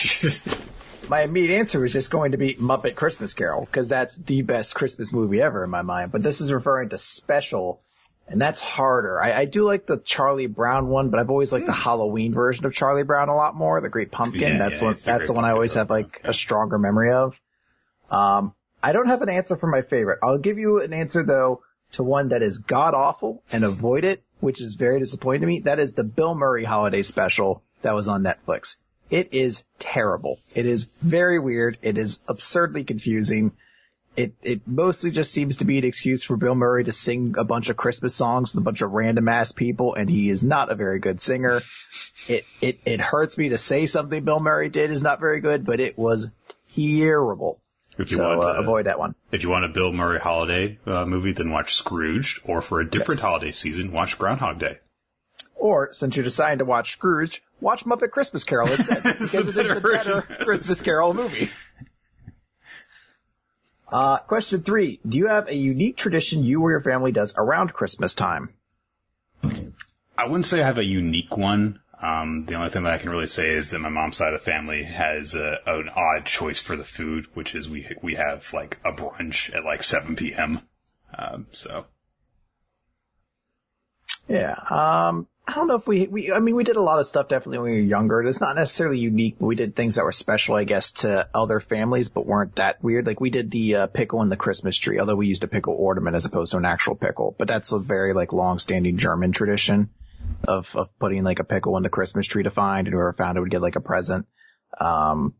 My immediate answer was just going to be Muppet Christmas Carol, because that's the best Christmas movie ever in my mind. But this is referring to special, And that's harder. I, I do like the Charlie Brown one, but I've always liked mm. the Halloween version of Charlie Brown a lot more. The Great Pumpkin. Yeah, that's yeah, one. That's the one I always have like a stronger memory of. Um, I don't have an answer for my favorite. I'll give you an answer though to one that is god awful and avoid it, which is very disappointing to me. That is the Bill Murray holiday special that was on Netflix. It is terrible. It is very weird. It is absurdly confusing. It, it mostly just seems to be an excuse for Bill Murray to sing a bunch of Christmas songs with a bunch of random ass people, and he is not a very good singer. It, it, it hurts me to say something Bill Murray did is not very good, but it was terrible. If you so, want to, uh, avoid that one. If you want a Bill Murray holiday uh, movie, then watch Scrooge, or for a different yes. holiday season, watch Groundhog Day. Or, since you're deciding to watch Scrooge, watch Muppet Christmas Carol instead, because it is the better Christmas Carol movie. Uh, question three. Do you have a unique tradition you or your family does around Christmas time? I wouldn't say I have a unique one. Um, the only thing that I can really say is that my mom's side of the family has a, an odd choice for the food, which is we we have like a brunch at like seven p.m. Um, so. Yeah. Um, I don't know if we, we, I mean, we did a lot of stuff definitely when we were younger. It's not necessarily unique, but we did things that were special, I guess, to other families, but weren't that weird. Like we did the uh, pickle in the Christmas tree, although we used a pickle ornament as opposed to an actual pickle. But that's a very like long-standing German tradition of, of putting like a pickle in the Christmas tree to find, and whoever found it would get like a present. Um,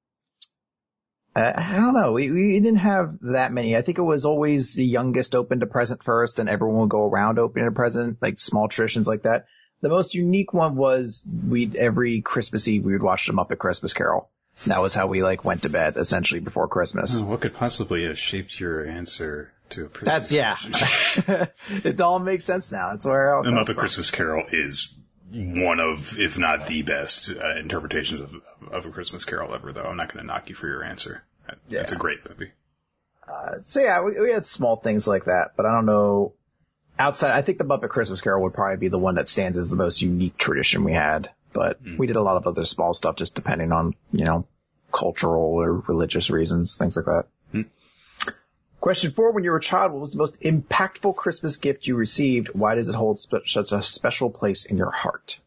I, I don't know. We, we didn't have that many. I think it was always the youngest opened a present first, and everyone would go around opening a present, like small traditions like that. The most unique one was we every Christmas Eve we would watch the Muppet Christmas Carol. That was how we like went to bed essentially before Christmas. Oh, what could possibly have shaped your answer to a previous That's yeah. It all makes sense now. That's where the Muppet from. Christmas Carol is one of, if not the best uh, interpretations of of a Christmas Carol ever. Though I'm not going to knock you for your answer. That, yeah. That's a great movie. Uh, so yeah, we, we had small things like that, but I don't know. Outside, I think the Muppet Christmas Carol would probably be the one that stands as the most unique tradition we had. But mm. we did a lot of other small stuff just depending on, you know, cultural or religious reasons, things like that. Mm. Question four, when you were a child, what was the most impactful Christmas gift you received? Why does it hold spe- such a special place in your heart?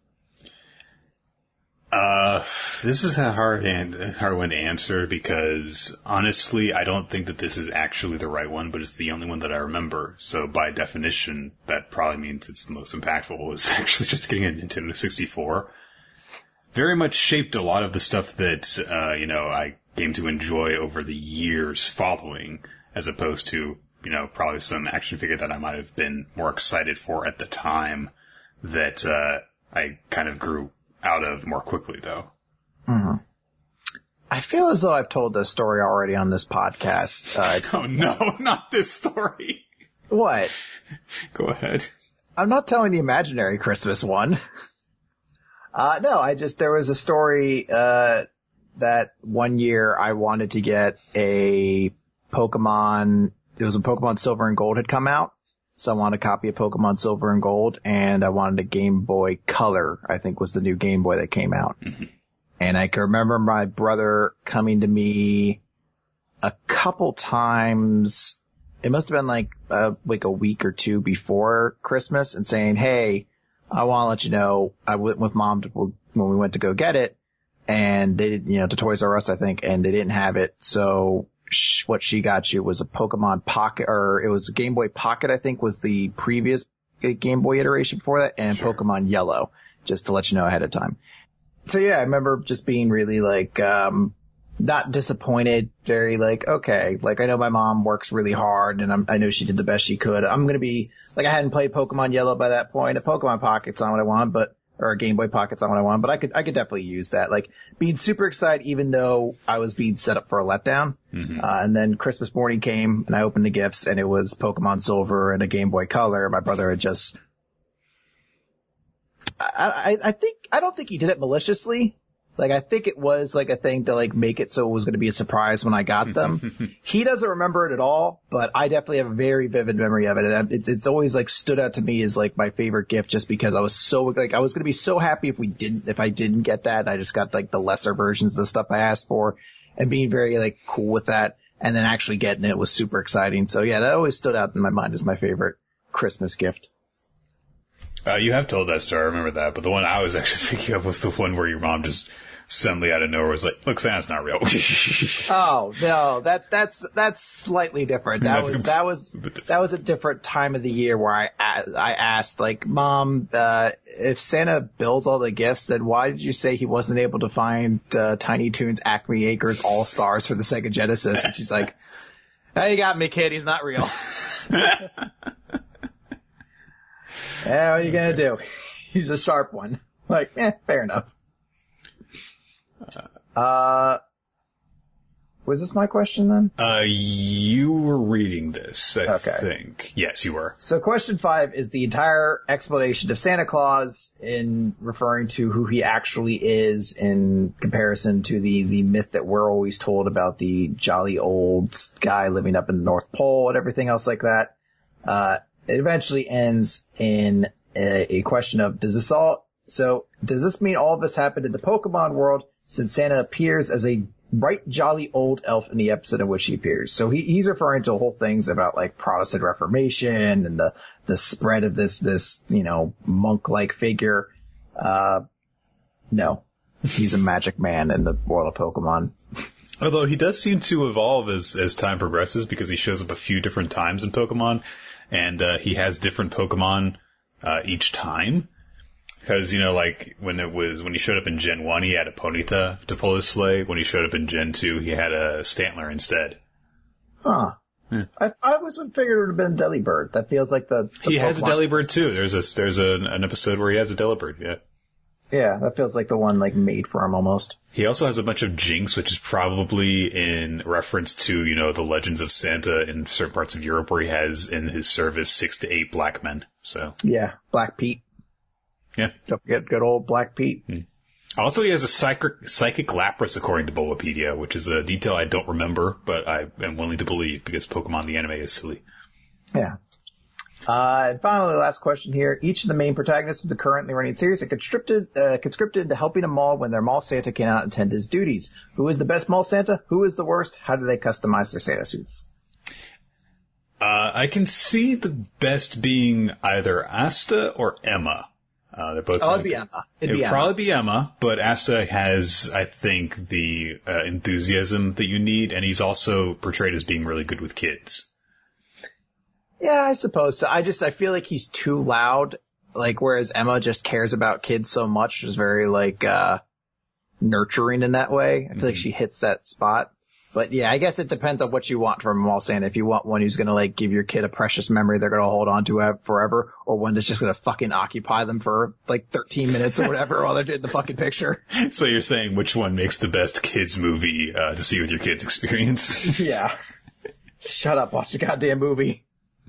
Uh, this is a hard and hard one to answer because honestly, I don't think that this is actually the right one, but it's the only one that I remember. So by definition, that probably means it's the most impactful. Is actually just getting a Nintendo sixty-four. Very much shaped a lot of the stuff that, uh, you know, I came to enjoy over the years following, as opposed to, you know, probably some action figure that I might have been more excited for at the time that, uh, I kind of grew out of more quickly, though. Mm-hmm. I feel as though I've told this story already on this podcast. Uh, it's, oh no, not this story. What? Go ahead. I'm not telling the imaginary Christmas one. Uh, no, I just, there was a story, uh, that one year I wanted to get a Pokemon, it was a Pokemon Silver and Gold had come out. So I wanted a copy of Pokemon Silver and Gold, and I wanted a Game Boy Color, I think was the new Game Boy that came out. Mm-hmm. And I can remember my brother coming to me a couple times. It must have been like, uh, like a week or two before Christmas and saying, hey, I want to let you know, I went with mom to, when we went to go get it, and they didn't, you know, to Toys R Us, I think, and they didn't have it. So sh- what she got you was a Pokemon Pocket, or it was a Game Boy Pocket, I think was the previous Game Boy iteration before that, and sure. Pokemon Yellow, just to let you know ahead of time. So yeah, I remember just being really like, um, not disappointed, very like, okay, like I know my mom works really hard and I'm, I know she did the best she could. I'm going to be, like I hadn't played Pokemon Yellow by that point. A Pokemon Pocket's not what I want, but, or a Game Boy Pocket's not what I want, but I could, I could definitely use that. Like being super excited even though I was being set up for a letdown. Mm-hmm. Uh, and then Christmas morning came and I opened the gifts and it was Pokemon Silver and a Game Boy Color. My brother had just, I, I, I think, I don't think he did it maliciously. Like, I think it was like a thing to like make it so it was going to be a surprise when I got them. He doesn't remember it at all, but I definitely have a very vivid memory of it. And it, it's always like stood out to me as like my favorite gift just because I was so like, I was going to be so happy if we didn't, if I didn't get that. I just got like the lesser versions of the stuff I asked for and being very like cool with that. And then actually getting it was super exciting. So yeah, that always stood out in my mind as my favorite Christmas gift. Uh, you have told that story, I remember that, but the one I was actually thinking of was the one where your mom just suddenly out of nowhere was like, look, Santa's not real. Oh, no, that's, that's, that's slightly different. That was, that was, that was a different time of the year where I, I asked, like, Mom, uh, if Santa builds all the gifts, then why did you say he wasn't able to find, uh, Tiny Toons Acme Acres All-Stars for the Sega Genesis? And she's like, oh, you got me, kid, he's not real. Yeah, what are you gonna do? He's a sharp one. Like, eh, fair enough. Uh, was this my question then? Uh, you were reading this, I okay. think. Yes, you were. So question five is the entire explanation of Santa Claus in referring to who he actually is in comparison to the, the myth that we're always told about the jolly old guy living up in the North Pole and everything else like that. Uh, it eventually ends in a, a question of, does this all, so does this mean all of this happened in the Pokemon world since Santa appears as a bright, jolly old elf in the episode in which he appears? So he, he's referring to whole things about like Protestant Reformation and the, the spread of this, this, you know, monk-like figure. Uh, no, he's a magic man in the world of Pokemon. Although he does seem to evolve as, as time progresses because he shows up a few different times in Pokemon. And, uh, he has different Pokemon, uh, each time. Because, you know, like, when it was, when he showed up in Gen one, he had a Ponyta to pull his sleigh. When he showed up in Gen two, he had a Stantler instead. Huh. Yeah. I, I always would figure it would have been a Delibird. That feels like the, the He Pokemon. has a Delibird too. There's a, there's a, an episode where he has a Delibird, yeah. Yeah, that feels like the one, like, made for him almost. He also has a bunch of Jinx, which is probably in reference to, you know, the legends of Santa in certain parts of Europe where he has in his service six to eight black men, so. Yeah, Black Pete. Yeah. Don't forget good old Black Pete. Hmm. Also, he has a psychic, psychic Lapras, according to Bulbapedia, which is a detail I don't remember, but I am willing to believe because Pokemon the anime is silly. Yeah. Uh, and finally, the last question here. Each of the main protagonists of the currently running series are conscripted, uh, conscripted into helping a mall when their mall Santa cannot attend his duties. Who is the best mall Santa? Who is the worst? How do they customize their Santa suits? Uh, I can see the best being either Asta or Emma. Uh, they're both. Oh, it'd be Emma. It'd It'd be probably Emma. be Emma, but Asta has, I think, the uh, enthusiasm that you need, and he's also portrayed as being really good with kids. Yeah, I suppose so. I just, I feel like he's too loud, like, whereas Emma just cares about kids so much, is very, like, uh, nurturing in that way. I feel mm-hmm. like she hits that spot. But yeah, I guess it depends on what you want from a mall Santa. If you want one who's gonna, like, give your kid a precious memory they're gonna hold on to forever, or one that's just gonna fucking occupy them for, like, thirteen minutes or whatever while they're in the fucking picture. So you're saying which one makes the best kids movie, uh, to see with your kids experience? Yeah. Shut up, watch the goddamn movie.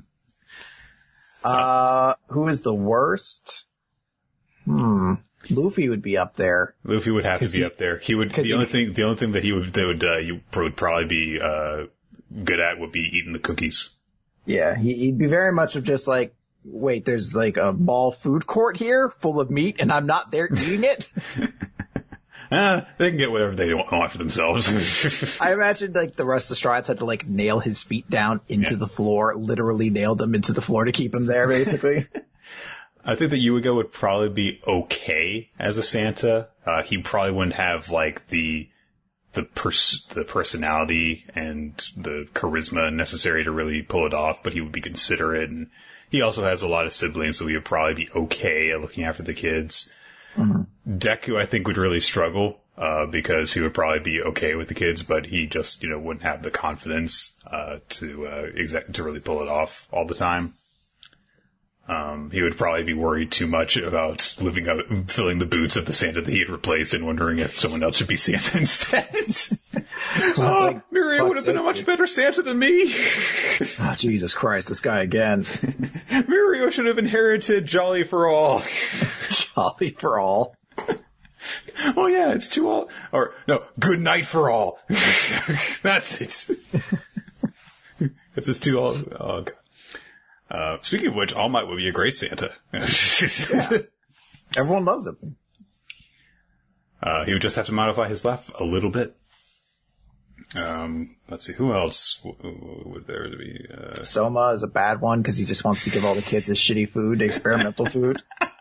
Uh, who is the worst? Hmm. Luffy would be up there. Luffy would have to be he, up there. He would, the he, only thing, the only thing that he would, that would, uh, you would probably be, uh, good at would be eating the cookies. Yeah, he, he'd be very much of just like, wait, there's like a mall food court here full of meat and I'm not there eating it? Uh, they can get whatever they want for themselves. I imagine like the rest of the Straw Hats had to like nail his feet down into yeah. the floor, literally nailed them into the floor to keep him there, basically. I think that Yuiga would probably be okay as a Santa. Uh, he probably wouldn't have like the the pers- the personality and the charisma necessary to really pull it off, but he would be considerate, and he also has a lot of siblings, so he would probably be okay at looking after the kids. Mm-hmm. Deku, I think, would really struggle, uh, because he would probably be okay with the kids, but he just, you know, wouldn't have the confidence, uh, to, uh, exact, to really pull it off all the time. Um, he would probably be worried too much about living up, filling the boots of the Santa that he had replaced and wondering if someone else should be Santa instead. Oh, like, Mirio would have been a much better Santa than me. Oh, Jesus Christ, this guy again. Mirio should have inherited Jolly for All. Jolly for All. Oh yeah, it's too all, or no, Good Night for All. That's it. It's just too all. Oh God. Uh, speaking of which, All Might would be a great Santa. Yeah. Everyone loves him. Uh, he would just have to modify his laugh a little bit. Um, let's see, who else w- would there be? Uh... Soma is a bad one because he just wants to give all the kids his shitty food, experimental food.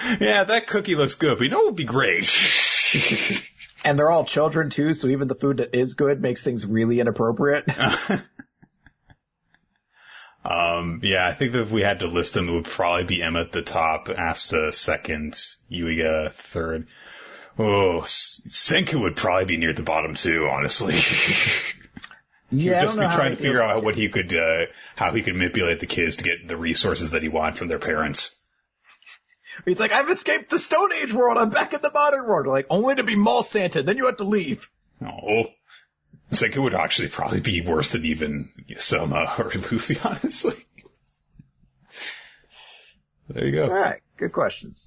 Yeah, that cookie looks good, but you know what would be great? And they're all children, too, so even the food that is good makes things really inappropriate. um, yeah, I think that if we had to list them, it would probably be Emma at the top, Asta second, Yuiga third. Oh, Senku would probably be near the bottom, too, honestly. He Yeah, would just I don't know be trying to figure out like what he could, uh, how he could manipulate the kids to get the resources that he wants from their parents. He's like, I've escaped the Stone Age world. I'm back in the modern world. Like, only to be mall Santa. Then you have to leave. Oh, Senku would actually probably be worse than even Soma or Luffy, honestly. There you go. All right. Good questions.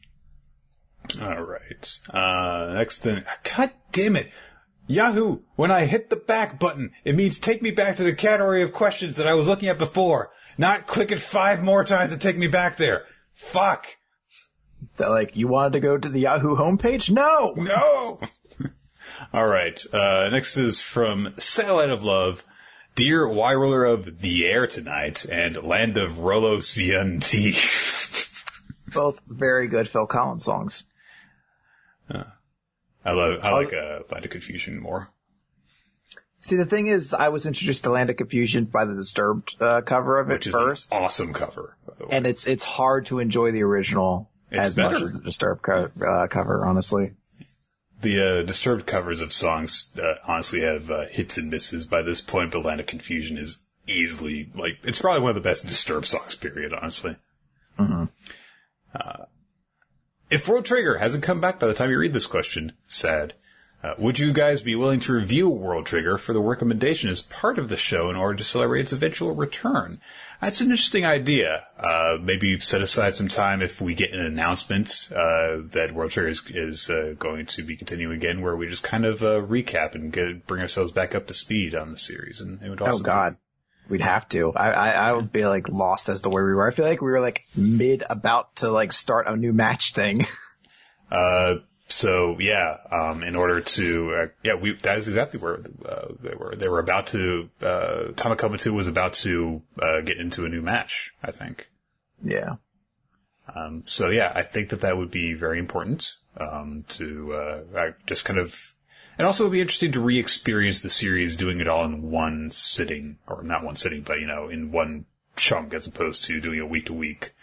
All right. Uh, next thing. God damn it. Yahoo! When I hit the back button, it means take me back to the category of questions that I was looking at before. Not click it five more times to take me back there. Fuck. That, like, you wanted to go to the Yahoo homepage? No! No! All right. Uh, next is from Satellite of Love. Dear Y-Roller of the Air Tonight and Land of Rolo Cian T. Both very good Phil Collins songs. Uh, I love, I like, uh, Land of Confusion more. See, the thing is, I was introduced to Land of Confusion by the Disturbed uh, cover of it Which is first. an awesome cover, by the way. And it's it's hard to enjoy the original It's as better. much as the Disturbed co- uh, cover, honestly. The uh, Disturbed covers of songs uh, honestly have uh, hits and misses by this point, but Land of Confusion is easily, like, it's probably one of the best Disturbed songs, period, honestly. Mm-hmm. Uh, if World Trigger hasn't come back by the time you read this question, sad, uh, would you guys be willing to review World Trigger for the recommendation as part of the show in order to celebrate its eventual return? That's an interesting idea. Uh, maybe set aside some time if we get an announcement uh, that World Trigger is, is uh, going to be continuing again, where we just kind of uh, recap and get, bring ourselves back up to speed on the series. And it would also Oh, God. We'd have to. I, I, I would be, like, lost as to where we were. I feel like we were, like, mid about to, like, start a new match thing. Uh, so yeah, um, in order to, uh, yeah, we, that is exactly where, uh, they were. They were about to, uh, Tamakoma two was about to, uh, get into a new match, I think. Yeah. Um, so yeah, I think that that would be very important, um, to, uh, just kind of, and also it would be interesting to re-experience the series doing it all in one sitting, or not one sitting, but, you know, in one chunk as opposed to doing it week to week.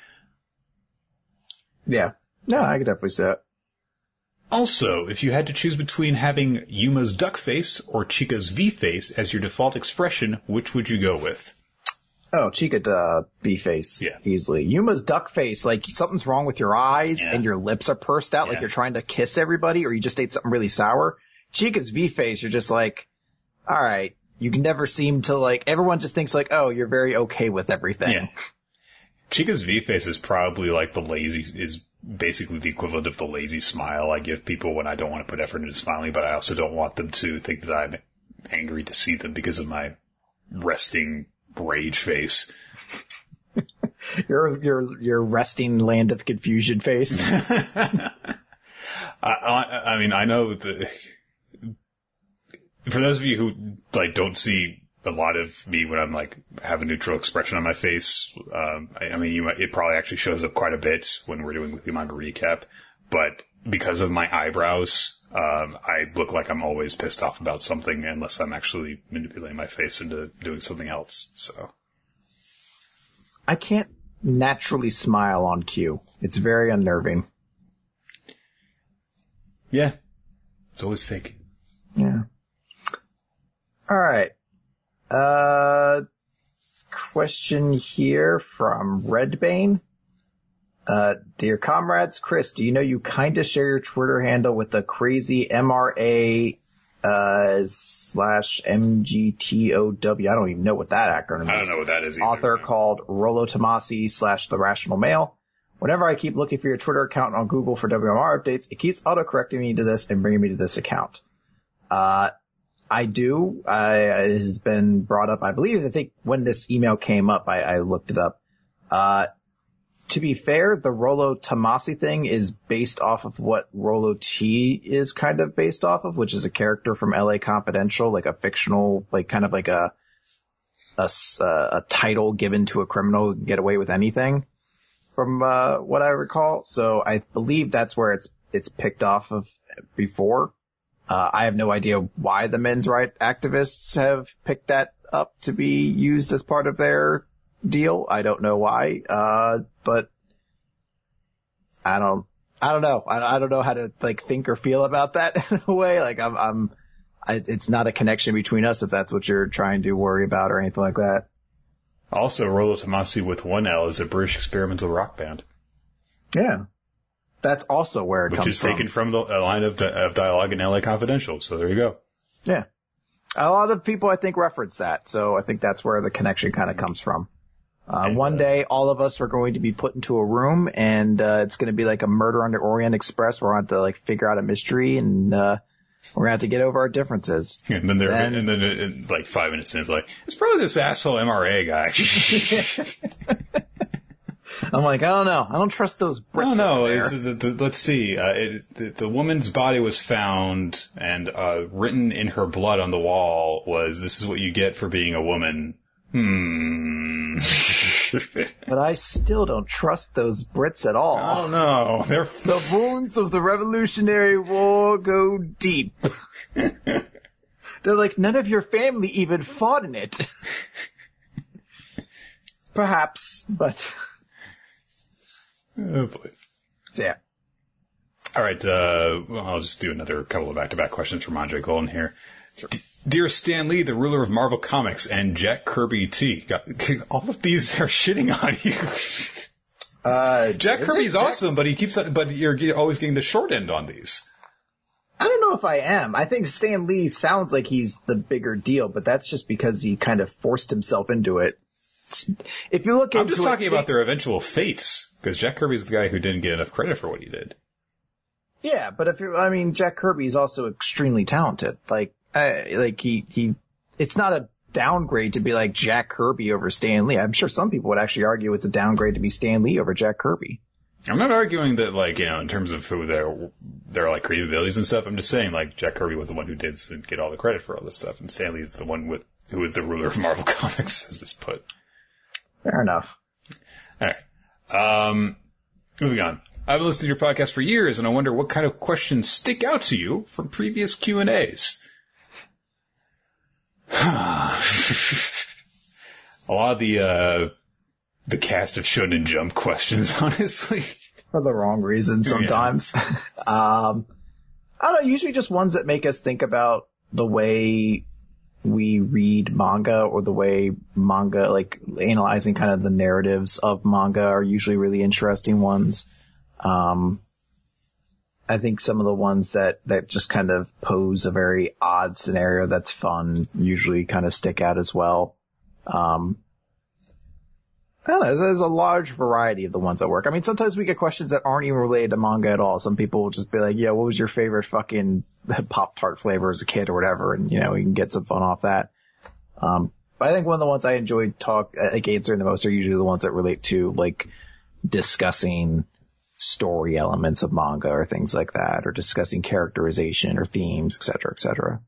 Yeah. No, I could definitely see that. Also, if you had to choose between having Yuma's duck face or Chica's V face as your default expression, which would you go with? Oh, Chica, uh, B-face. Yeah. Easily. Yuma's duck face, like, something's wrong with your eyes Yeah. and your lips are pursed out Yeah. like you're trying to kiss everybody or you just ate something really sour. Chica's V-face, you're just like, alright, you can never seem to, like, everyone just thinks like, oh, you're very okay with everything. Yeah. Chica's V face is probably like the lazy, is basically the equivalent of the lazy smile I give people when I don't want to put effort into smiling, but I also don't want them to think that I'm angry to see them because of my resting rage face. Your, your, your resting Land of Confusion face. I, I, I mean, I know that for those of you who, like, don't see a lot of me when I'm, like, have a neutral expression on my face, um, I, I mean, you might, it probably actually shows up quite a bit when we're doing Weekly Manga Recap, but because of my eyebrows, um, I look like I'm always pissed off about something unless I'm actually manipulating my face into doing something else, so. I can't naturally smile on cue. It's very unnerving. Yeah. It's always fake. Yeah. Alright. Uh, question here from Redbane. Uh, dear comrades, Chris, do you know you kinda share your Twitter handle with the crazy M R A, uh, slash M G T O W? I don't even know what that acronym is. I don't know what that is either. Author called Rolo Tomasi slash The Rational Male. Whenever I keep looking for your Twitter account on Google for W M R updates, it keeps auto-correcting me to this and bringing me to this account. Uh, I do. I, it has been brought up, I believe, I think when this email came up, I, I looked it up. Uh, to be fair, the Rolo Tomasi thing is based off of what Rolo T is kind of based off of, which is a character from L A Confidential, like a fictional, like kind of like a, a, a title given to a criminal who can get away with anything. from uh, what I recall. So I believe that's where it's it's picked off of before. Uh, I have no idea why the men's right activists have picked that up to be used as part of their deal. I don't know why, uh, but I don't, I don't know. I, I don't know how to like think or feel about that in a way. Like I'm, I'm, I, it's not a connection between us if that's what you're trying to worry about or anything like that. Also, Rollo Tomasi with one L is a British experimental rock band. Yeah. That's also where it Which comes from. Which is taken from the a line of, di- of dialogue in L A Confidential. So there you go. Yeah. A lot of people, I think, reference that. So I think that's where the connection kind of comes from. Uh, and, one uh, day, all of us are going to be put into a room, and uh, it's going to be like a Murder on the Orient Express. We're going to have to like figure out a mystery, and uh, we're going to have to get over our differences. And then they're, Then- and then in, like five minutes in, it's like, it's probably this asshole M R A guy. I'm like, I don't know. I don't trust those Brits. No, no. over there. It's, the, the, let's see. Uh, it, the, the woman's body was found, and uh, written in her blood on the wall was, "This is what you get for being a woman." Hmm. But I still don't trust those Brits at all. Oh no, they're The wounds of the Revolutionary War go deep. They're like, none of your family even fought in it. Perhaps, but oh boy. so yeah. All right. Uh, well, I'll just do another couple of back-to-back questions from Andre Golden here. Sure. Dear Stan Lee, the ruler of Marvel Comics, and Jack Kirby T. Got, all of these are shitting on you. Uh, Jack Kirby's awesome, but he keeps, but you're get- always getting the short end on these. I don't know if I am. I think Stan Lee sounds like he's the bigger deal, but that's just because he kind of forced himself into it. If you look into I'm just it, talking Stan- about their eventual fates, because Jack Kirby's the guy who didn't get enough credit for what he did. Yeah, but if you, I mean, Jack Kirby is also extremely talented. Like, uh, like he, he, it's not a downgrade to be like Jack Kirby over Stan Lee. I'm sure some people would actually argue it's a downgrade to be Stan Lee over Jack Kirby. I'm not arguing that, like, you know, in terms of who their, their, like, creative abilities and stuff. I'm just saying, like, Jack Kirby was the one who did get all the credit for all this stuff, and Stan Lee is the one with, who is the ruler of Marvel Comics, as this put. Fair enough. Alright. Um, moving on. I've been listening to your podcast for years, and I wonder what kind of questions stick out to you from previous Q and A's. A lot of the, uh, the cast of Shonen Jump questions, honestly. For the wrong reasons sometimes. Yeah. um, I don't know, usually just ones that make us think about the way we read manga or the way manga, like analyzing kind of the narratives of manga are usually really interesting ones. Um, I think some of the ones that, that just kind of pose a very odd scenario that's fun usually kind of stick out as well. Um, I don't know, there's, there's a large variety of the ones that work. I mean, sometimes we get questions that aren't even related to manga at all. Some people will just be like, yeah, what was your favorite fucking Pop-Tart flavor as a kid or whatever? And, you know, we can get some fun off that. Um, but I think one of the ones I enjoy talk, like answering the most are usually the ones that relate to, like, discussing story elements of manga or things like that, or discussing characterization or themes, et cetera, et cetera.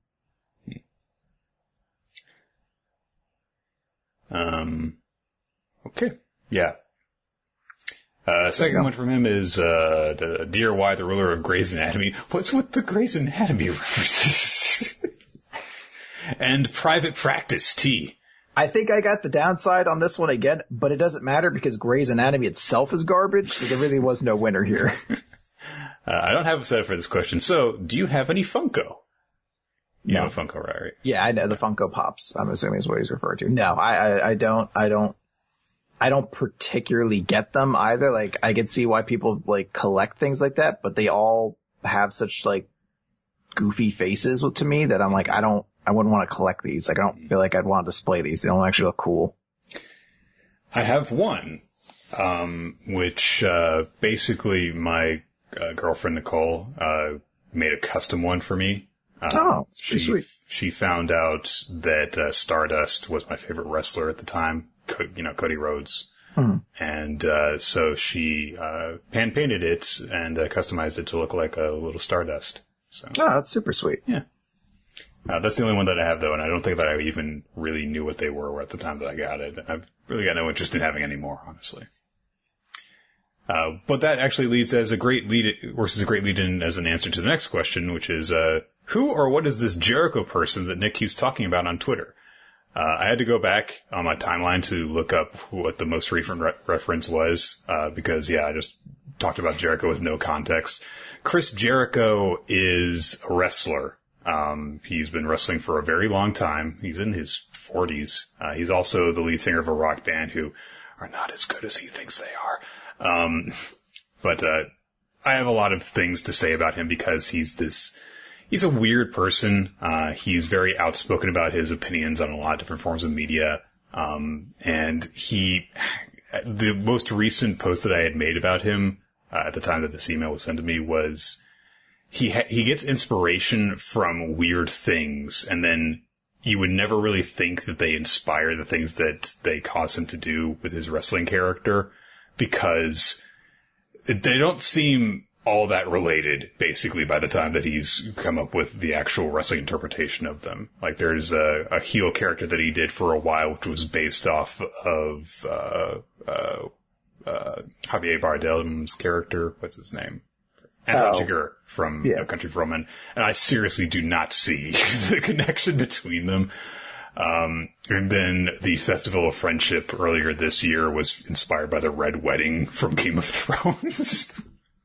Um, okay. Yeah. Uh, second one from him is, uh, Dear Y, the ruler of Grey's Anatomy. What's with the Grey's Anatomy references? And Private Practice T. I think I got the downside on this one again, but it doesn't matter because Grey's Anatomy itself is garbage, so there really was no winner here. uh, I don't have a setup for this question. So, do you have any Funko? You No. know Funko, right, right? Yeah, I know the Funko Pops. I'm assuming is what he's referred to. No, I, I, I don't, I don't, I don't particularly get them either. Like, I can see why people like collect things like that, but they all have such like goofy faces to me that I'm like, I don't, I wouldn't want to collect these. Like, I don't feel like I'd want to display these. They don't actually look cool. I have one, um, which, uh, basically my uh, girlfriend Nicole, uh, made a custom one for me. Um, oh, it's pretty she, sweet. She found out that, uh, Stardust was my favorite wrestler at the time. Co- you know, Cody Rhodes. Hmm. And, uh, so she, uh, hand painted it and, uh, customized it to look like a little Stardust. So. Oh, that's super sweet. Yeah. Uh, that's the only one that I have, though, and I don't think that I even really knew what they were at the time that I got it. I've really got no interest in having any more, honestly. Uh, but that actually leads as a great lead, works as a great lead in as an answer to the next question, which is, uh, who or what is this Jericho person that Nick keeps talking about on Twitter? Uh, I had to go back on my timeline to look up what the most recent re- reference was, uh, because, yeah, I just talked about Jericho with no context. Chris Jericho is a wrestler. Um, he's been wrestling for a very long time. He's in his forties. Uh, he's also the lead singer of a rock band who are not as good as he thinks they are. Um, but, uh, I have a lot of things to say about him because he's this, he's a weird person. Uh, he's very outspoken about his opinions on a lot of different forms of media. Um, and he, the most recent post that I had made about him, uh, at the time that this email was sent to me was, he, ha- he gets inspiration from weird things, and then you would never really think that they inspire the things that they cause him to do with his wrestling character, because they don't seem all that related, basically, by the time that he's come up with the actual wrestling interpretation of them. Like, there's a, a heel character that he did for a while, which was based off of, uh, uh, uh, Javier Bardem's character. What's his name? Anton Oh. Chigurh from Yeah. No Country for Old Men. And I seriously do not see the connection between them. Um, and then the Festival of Friendship earlier this year was inspired by the Red Wedding from Game of Thrones.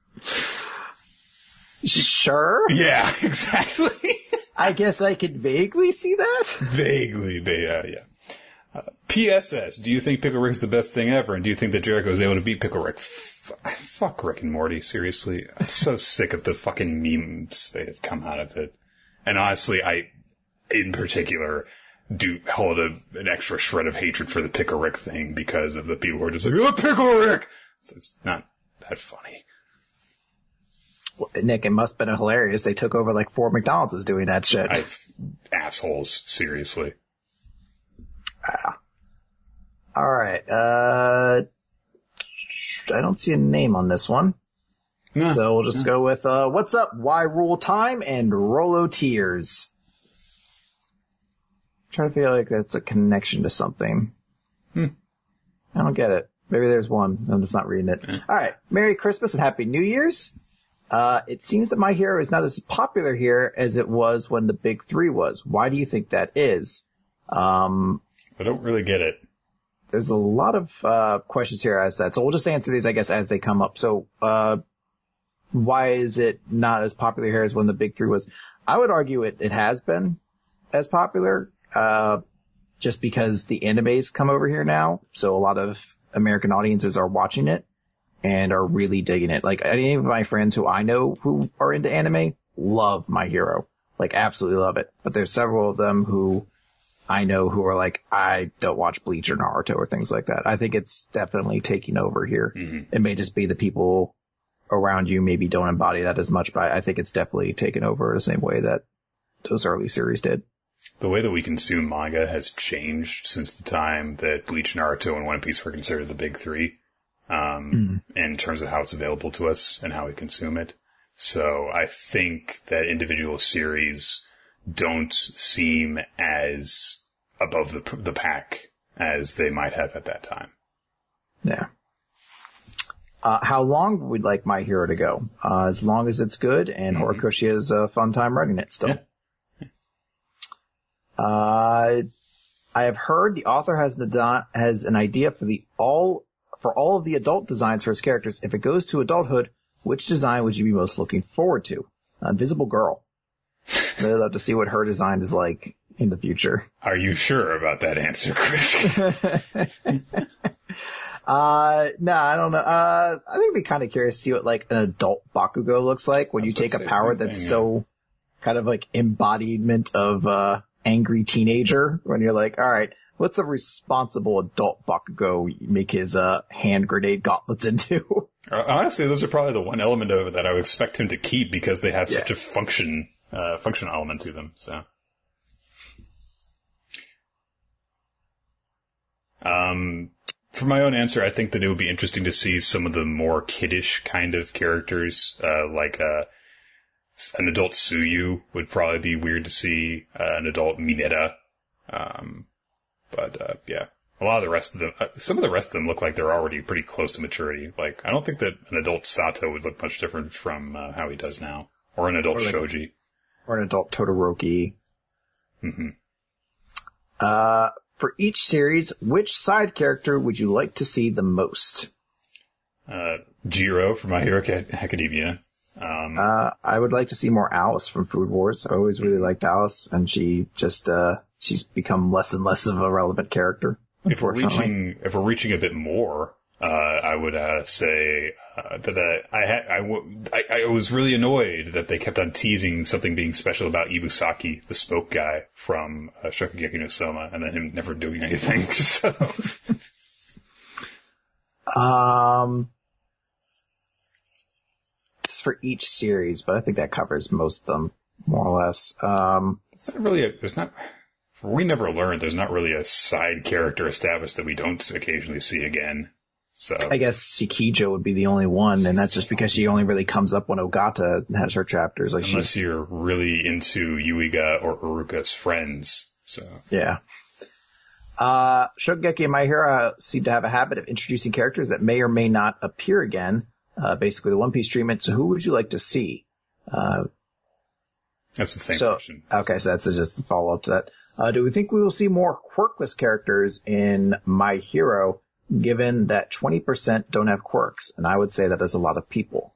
Sure. Yeah, exactly. I guess I could vaguely see that. Vaguely, but yeah, yeah. Uh, P S S, do you think Pickle Rick's the best thing ever? And do you think that Jericho is able to beat Pickle Rick? F- fuck Rick and Morty, seriously. I'm so sick of the fucking memes that have come out of it. And honestly, I, in particular, do hold a, an extra shred of hatred for the Pickle Rick thing because of the people who are just like, oh, Pickle Rick! It's, it's not that funny. Well, Nick, it must have been hilarious. They took over like four McDonald's doing that shit. I've, assholes, seriously. Ah. All right. Uh, I don't see a name on this one. No, So we'll just no. go with, uh, what's up? Why Rule Time and Rolo Tears. I'm trying to feel like that's a connection to something. Hmm. I don't get it. Maybe there's one. I'm just not reading it. Eh. All right. Merry Christmas and Happy New Year's. Uh, it seems that My Hero is not as popular here as it was when the Big Three was. Why do you think that is? Um, I don't really get it. there's a lot of, uh, questions here as that. So we'll just answer these, I guess, as they come up. So, uh, why is it not as popular here as when the Big Three was? I would argue it, it has been as popular, uh, just because the animes come over here now. So a lot of American audiences are watching it and are really digging it. Like any of my friends who I know who are into anime love My Hero. Like absolutely love it. But there's several of them who I know who are like, I don't watch Bleach or Naruto or things like that. I think it's definitely taking over here. Mm-hmm. It may just be the people around you maybe don't embody that as much, but I think it's definitely taken over the same way that those early series did. The way that we consume manga has changed since the time that Bleach, Naruto, and One Piece were considered the big three, um, mm. in terms of how it's available to us and how we consume it. So I think that individual series don't seem as above the the pack as they might have at that time. Yeah. Uh, how long would we like My Hero to go? Uh, as long as it's good and mm-hmm. Horikoshi has a fun time writing it still. Yeah. Uh, I have heard the author has the has an idea for the all for all of the adult designs for his characters. If it goes to adulthood, which design would you be most looking forward to? Uh, Invisible Girl. I'd love to see what her design is like in the future. Are you sure about that answer, Chris? uh, no, I don't know. Uh, I think I'd be kind of curious to see what like an adult Bakugo looks like when you take a power that's thing, so yeah. kind of like embodiment of, uh, angry teenager when you're like, all right, what's a responsible adult Bakugo make his, uh, hand grenade gauntlets into? Honestly, those are probably the one element of it that I would expect him to keep because they have yeah. such a function, uh, functional element to them, so. Um, for my own answer, I think that it would be interesting to see some of the more kiddish kind of characters, uh, like, uh, an adult Tsuyu would probably be weird to see, uh, an adult Mineta. Um, but, uh, yeah. a lot of the rest of them, uh, some of the rest of them look like they're already pretty close to maturity. Like, I don't think that an adult Sato would look much different from uh, how he does now. Or an adult or like, Shoji. Or an adult Todoroki. Mm-hmm. Uh, for each series, which side character would you like to see the most? Uh, Jiro from My Hero Academia. Um, uh, I would like to see more Alice from Food Wars. I always really liked Alice, and she just, uh, she's become less and less of a relevant character. If we're reaching, if we're reaching a bit more, uh, I would, uh, say, uh, that, uh, I had, I, w- I, I was really annoyed that they kept on teasing something being special about Ibusaki, the smoke guy from, uh, Shokugeki no Soma, and then him never doing anything, so. um, it's for each series, but I think that covers most of them, more or less. Um, it's not really a, there's not, we never learned there's not really a side character established that we don't occasionally see again. So I guess Shikijo would be the only one, and that's just because she only really comes up when Ogata has her chapters. Like unless you're really into Yuiga or Uruka's friends. So yeah. Uh, Shokugeki and My Hero seem to have a habit of introducing characters that may or may not appear again. Uh, basically the One Piece treatment. So who would you like to see? Uh, that's the same so, question. Okay, so that's just a follow up to that. Uh, do we think we will see more quirkless characters in My Hero, given that twenty percent don't have quirks? And I would say that is a lot of people.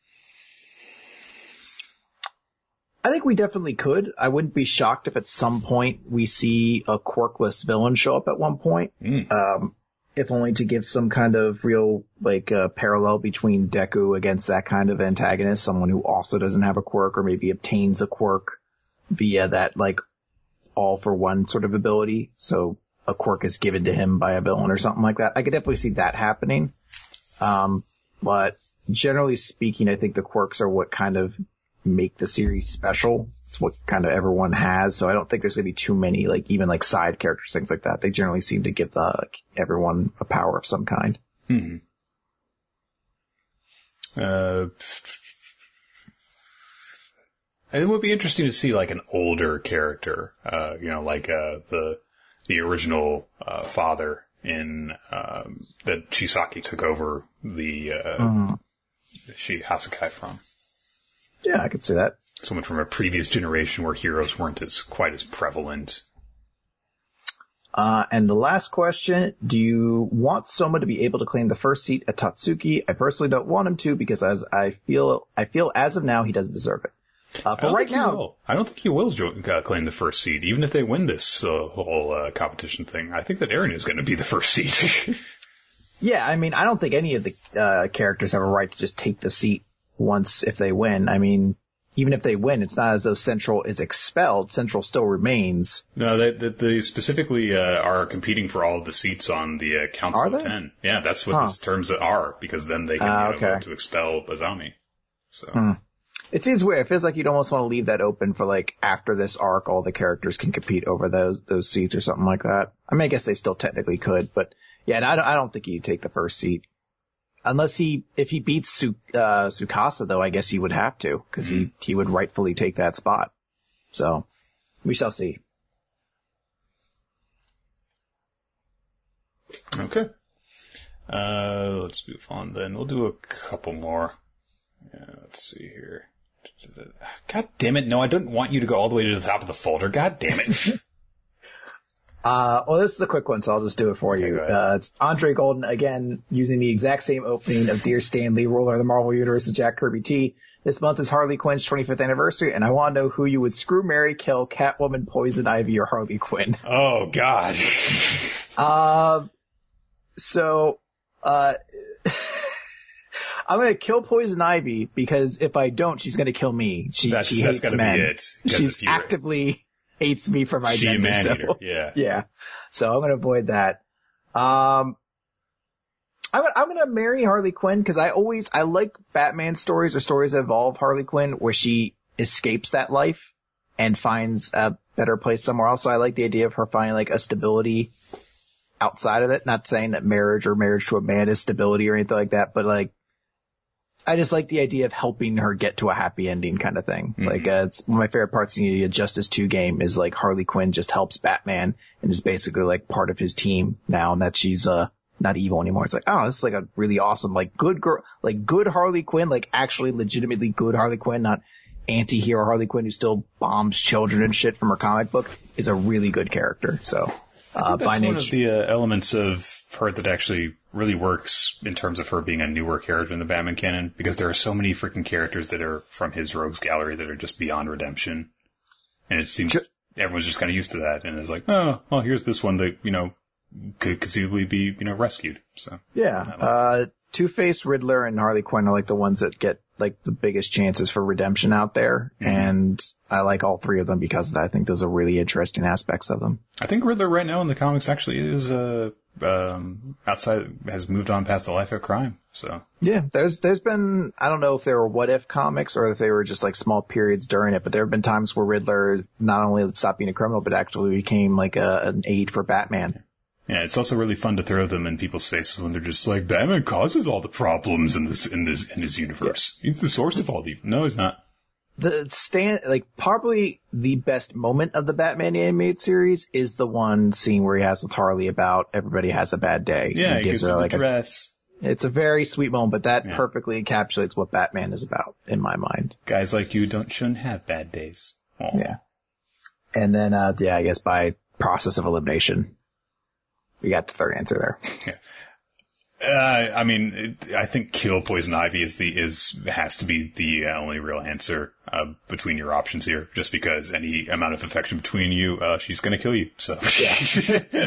I think we definitely could. I wouldn't be shocked if at some point we see a quirkless villain show up at one point. Mm. Um, if only to give some kind of real, like, uh, parallel between Deku against that kind of antagonist, someone who also doesn't have a quirk or maybe obtains a quirk via that, like, all for one sort of ability. So a quirk is given to him by a villain or something like that. I could definitely see that happening. Um, but generally speaking, I think the quirks are what kind of make the series special. It's what kind of everyone has. So I don't think there's going to be too many, like, even like side characters, things like that. They generally seem to give the, like, everyone a power of some kind. Hmm. Uh, it would be interesting to see like an older character, uh, you know, like, uh, the, the original, uh, father in, um, that Chisaki took over the, uh, mm. she Hasakai from. Yeah, I could see that. Someone from a previous generation where heroes weren't as quite as prevalent. Uh, and the last question, do you want Soma to be able to claim the first seat at Tatsuki? I personally don't want him to because as I feel, I feel as of now he doesn't deserve it. Uh, for right now, I don't think he will uh, claim the first seed, even if they win this uh, whole uh, competition thing. I think that Eren is going to be the first seed. Yeah, I mean, I don't think any of the uh, characters have a right to just take the seat once if they win. I mean, even if they win, it's not as though Central is expelled. Central still remains. No, they, they, they specifically uh, are competing for all of the seats on the uh, Council of Ten. Yeah, that's what huh. these terms are, because then they can uh, you know, okay. vote to expel Azami. So. Hmm. It seems weird. It feels like you'd almost want to leave that open for, like, after this arc, all the characters can compete over those those seats or something like that. I mean, I guess they still technically could, but yeah, and I don't, I don't think he'd take the first seat. Unless he, if he beats Su, uh, Tsukasa, though, I guess he would have to, because mm-hmm. he, he would rightfully take that spot. So, we shall see. Okay. Uh, let's move on then. We'll do a couple more. Yeah, let's see here. God damn it, no, I don't want you to go all the way to the top of the folder. God damn it. Uh, well, this is a quick one, so I'll just do it for okay, you. Uh, it's Andre Golden, again, using the exact same opening of Dear Stan Lee, ruler of the Marvel Universe, and Jack Kirby T. This month is Harley Quinn's twenty-fifth anniversary, and I want to know who you would screw, marry, kill, Catwoman, Poison Ivy, or Harley Quinn. Oh, God. uh, so, uh, I'm gonna kill Poison Ivy, because if I don't, she's gonna kill me. She, that's, she that's hates men. Be it. She's actively... hates me for my she gender. Man so, eater. Yeah. Yeah. So I'm going to avoid that. Um, I'm, I'm going to marry Harley Quinn because I always, I like Batman stories or stories that involve Harley Quinn where she escapes that life and finds a better place somewhere else. So I like the idea of her finding like a stability outside of it. Not saying that marriage or marriage to a man is stability or anything like that, but like, I just like the idea of helping her get to a happy ending kind of thing. Mm-hmm. Like, uh, it's one of my favorite parts of the Justice two game is like Harley Quinn just helps Batman and is basically like part of his team now, and that she's, uh, not evil anymore. It's like, oh, this is like a really awesome, like good girl, like good Harley Quinn, like actually legitimately good Harley Quinn, not anti-hero Harley Quinn who still bombs children and shit from her comic book, is a really good character. So, I uh, think that's by one nature, of the uh, elements of her that actually really works in terms of her being a newer character in the Batman canon, because there are so many freaking characters that are from his rogues gallery that are just beyond redemption. And it seems Sure. everyone's just kind of used to that and is like, oh, well, here's this one that, you know, could conceivably be, you know, rescued. So yeah, uh, Two-Face, Riddler, and Harley Quinn are like the ones that get like the biggest chances for redemption out there. Mm-hmm. And I like all three of them because of that. I think those are really interesting aspects of them. I think Riddler right now in the comics actually is, uh, um, outside, has moved on past the life of crime. So yeah, there's, there's been, I don't know if they were what if comics or if they were just like small periods during it, but there have been times where Riddler not only stopped being a criminal, but actually became like a, an aid for Batman. Yeah, it's also really fun to throw them in people's faces when they're just like, Batman causes all the problems in this, in this, in his universe. Yeah. He's the source of all the, no, he's not. The stand, like, probably the best moment of the Batman animated series is the one scene where he has with Harley about everybody has a bad day. Yeah, he gives her like the dress. A, it's a very sweet moment, but that yeah. perfectly encapsulates what Batman is about, in my mind. Guys like you don't, shouldn't have bad days. Aww. Yeah. And then, uh, yeah, I guess by process of elimination, we got the third answer there. Yeah. Uh, I mean, it, I think kill Poison Ivy is the, is, has to be the uh, only real answer, uh, between your options here, just because any amount of affection between you, uh, she's gonna kill you, so. Yeah.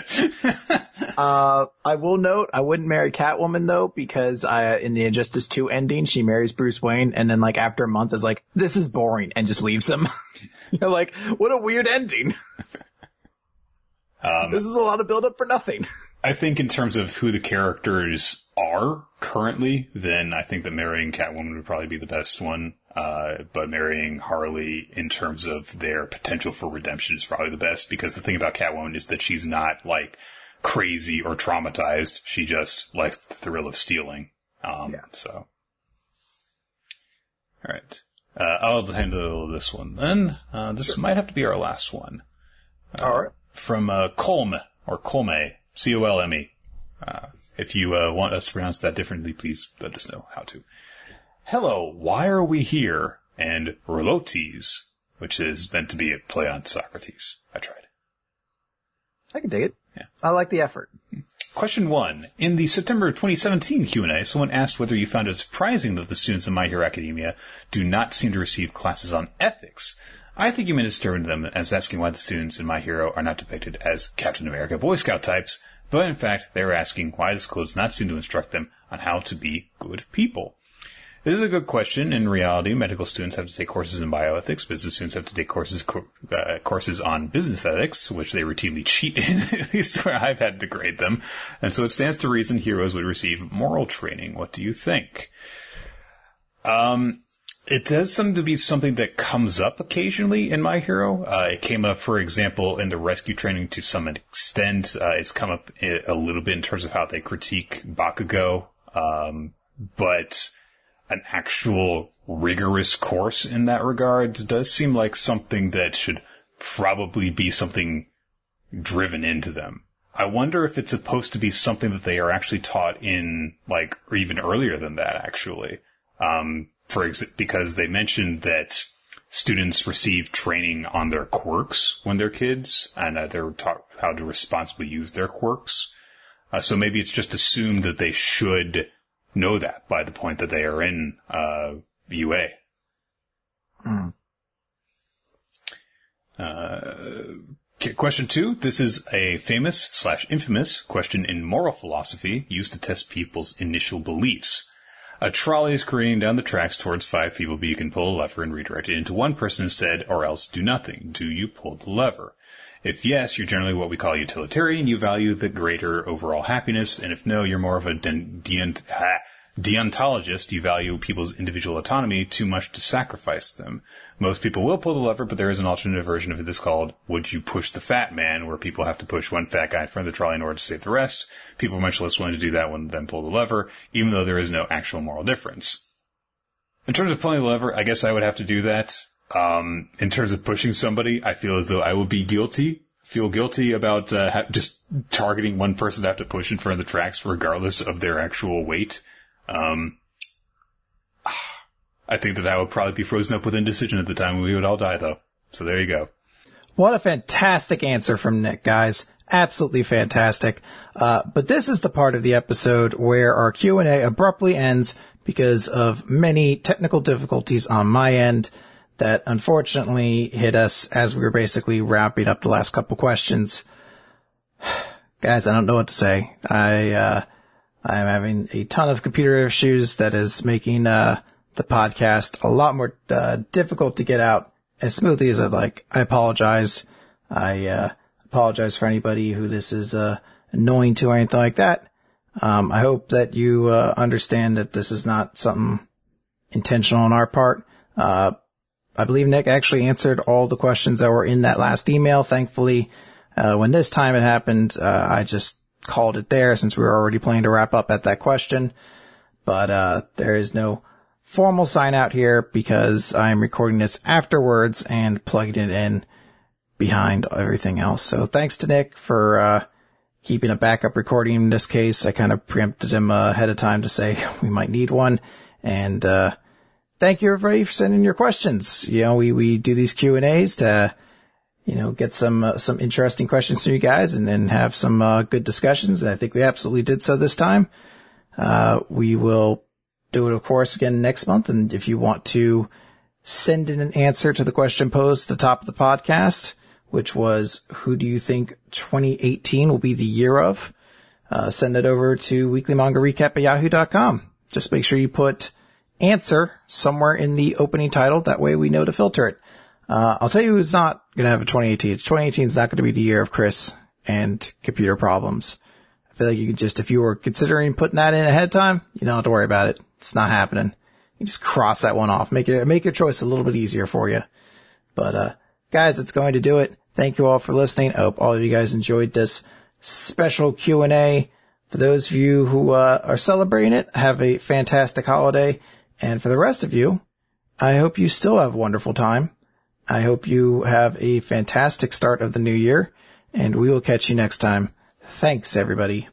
uh, I will note, I wouldn't marry Catwoman though, because, uh, in the Injustice two ending, she marries Bruce Wayne, and then like after a month is like, this is boring, and just leaves him. You're like, what a weird ending. Um, this is a lot of build up for nothing. I think in terms of who the characters are currently, then I think that marrying Catwoman would probably be the best one. Uh, but marrying Harley in terms of their potential for redemption is probably the best, because the thing about Catwoman is that she's not like crazy or traumatized. She just likes the thrill of stealing. Um, yeah. So. Alright. Uh, I'll handle this one then. Uh, this sure. might have to be our last one. Uh, Alright. From, uh, Colm, or Colme. C O L M E. Uh, if you uh, want us to pronounce that differently, please let us know how to. Hello, why are we here? And Rolotes, which is meant to be a play on Socrates. I tried. I can dig it. Yeah. I like the effort. Question one. In the September twenty seventeen Q and A, someone asked whether you found it surprising that the students in My Hero Academia do not seem to receive classes on ethics. I think you misunderstood them as asking why the students in My Hero are not depicted as Captain America Boy Scout types, but in fact they were asking why the school does not seem to instruct them on how to be good people. This is a good question. In reality, medical students have to take courses in bioethics, business students have to take courses uh, courses on business ethics, which they routinely cheat in, at least where I've had to grade them, and so it stands to reason heroes would receive moral training. What do you think? Um... It does seem to be something that comes up occasionally in My Hero. Uh, it came up, for example, in the rescue training to some extent. Uh, it's come up a little bit in terms of how they critique Bakugo. Um, but an actual rigorous course in that regard does seem like something that should probably be something driven into them. I wonder if it's supposed to be something that they are actually taught in, like, or even earlier than that, actually. Um, For ex- because they mentioned that students receive training on their quirks when they're kids, and uh, they're taught how to responsibly use their quirks. Uh, so maybe it's just assumed that they should know that by the point that they are in uh, U A. Mm. Uh, question two. This is a famous slash infamous question in moral philosophy used to test people's initial beliefs. A trolley is careening down the tracks towards five people, but you can pull a lever and redirect it into one person instead, or else do nothing. Do you pull the lever? If yes, you're generally what we call utilitarian. You value the greater overall happiness. And if no, you're more of a de- de- ah, deontologist. You value people's individual autonomy too much to sacrifice them. Most people will pull the lever, but there is an alternative version of this called Would You Push the Fat Man, where people have to push one fat guy in front of the trolley in order to save the rest. People are much less willing to do that when then pull the lever, even though there is no actual moral difference. In terms of pulling the lever, I guess I would have to do that. Um, in terms of pushing somebody, I feel as though I will be guilty, feel guilty about uh, ha- just targeting one person to have to push in front of the tracks regardless of their actual weight. Um, I think that I would probably be frozen up with indecision at the time. We would all die, though. So there you go. What a fantastic answer from Nick, guys. Absolutely fantastic. Uh, but this is the part of the episode where our Q and A abruptly ends because of many technical difficulties on my end that unfortunately hit us as we were basically wrapping up the last couple questions. Guys, I don't know what to say. I, uh, I'm having a ton of computer issues that is making, uh, the podcast a lot more, uh, difficult to get out as smoothly as I'd like. I apologize. I, uh, apologize for anybody who this is, uh, annoying to or anything like that. Um, I hope that you, uh, understand that this is not something intentional on our part. Uh, I believe Nick actually answered all the questions that were in that last email. Thankfully, uh, when this time it happened, uh, I just called it there since we were already planning to wrap up at that question. But, uh, there is no formal sign out here because I'm recording this afterwards and plugging it in behind everything else. So thanks to Nick for, uh, keeping a backup recording in this case. I kind of preempted him uh, ahead of time to say we might need one. And, uh, thank you everybody for sending your questions. You know, we, we do these Q and A's to, you know, get some, uh, some interesting questions from you guys and then have some, uh, good discussions. And I think we absolutely did so this time. Uh, we will do it, of course, again next month. And if you want to send in an answer to the question posed at the top of the podcast, which was, who do you think twenty eighteen will be the year of? Uh, send it over to weekly manga recap at yahoo dot com. Just make sure you put answer somewhere in the opening title. That way we know to filter it. Uh, I'll tell you who's not going to have a twenty eighteen. twenty eighteen is not going to be the year of Chris and computer problems. I feel like you could just, if you were considering putting that in ahead of time, you don't have to worry about it. It's not happening. You just cross that one off. Make it, make your choice a little bit easier for you. But, uh, guys, it's going to do it. Thank you all for listening. I hope all of you guys enjoyed this special Q and A. For those of you who, uh, are celebrating it, have a fantastic holiday. And for the rest of you, I hope you still have a wonderful time. I hope you have a fantastic start of the new year, and we will catch you next time. Thanks, everybody.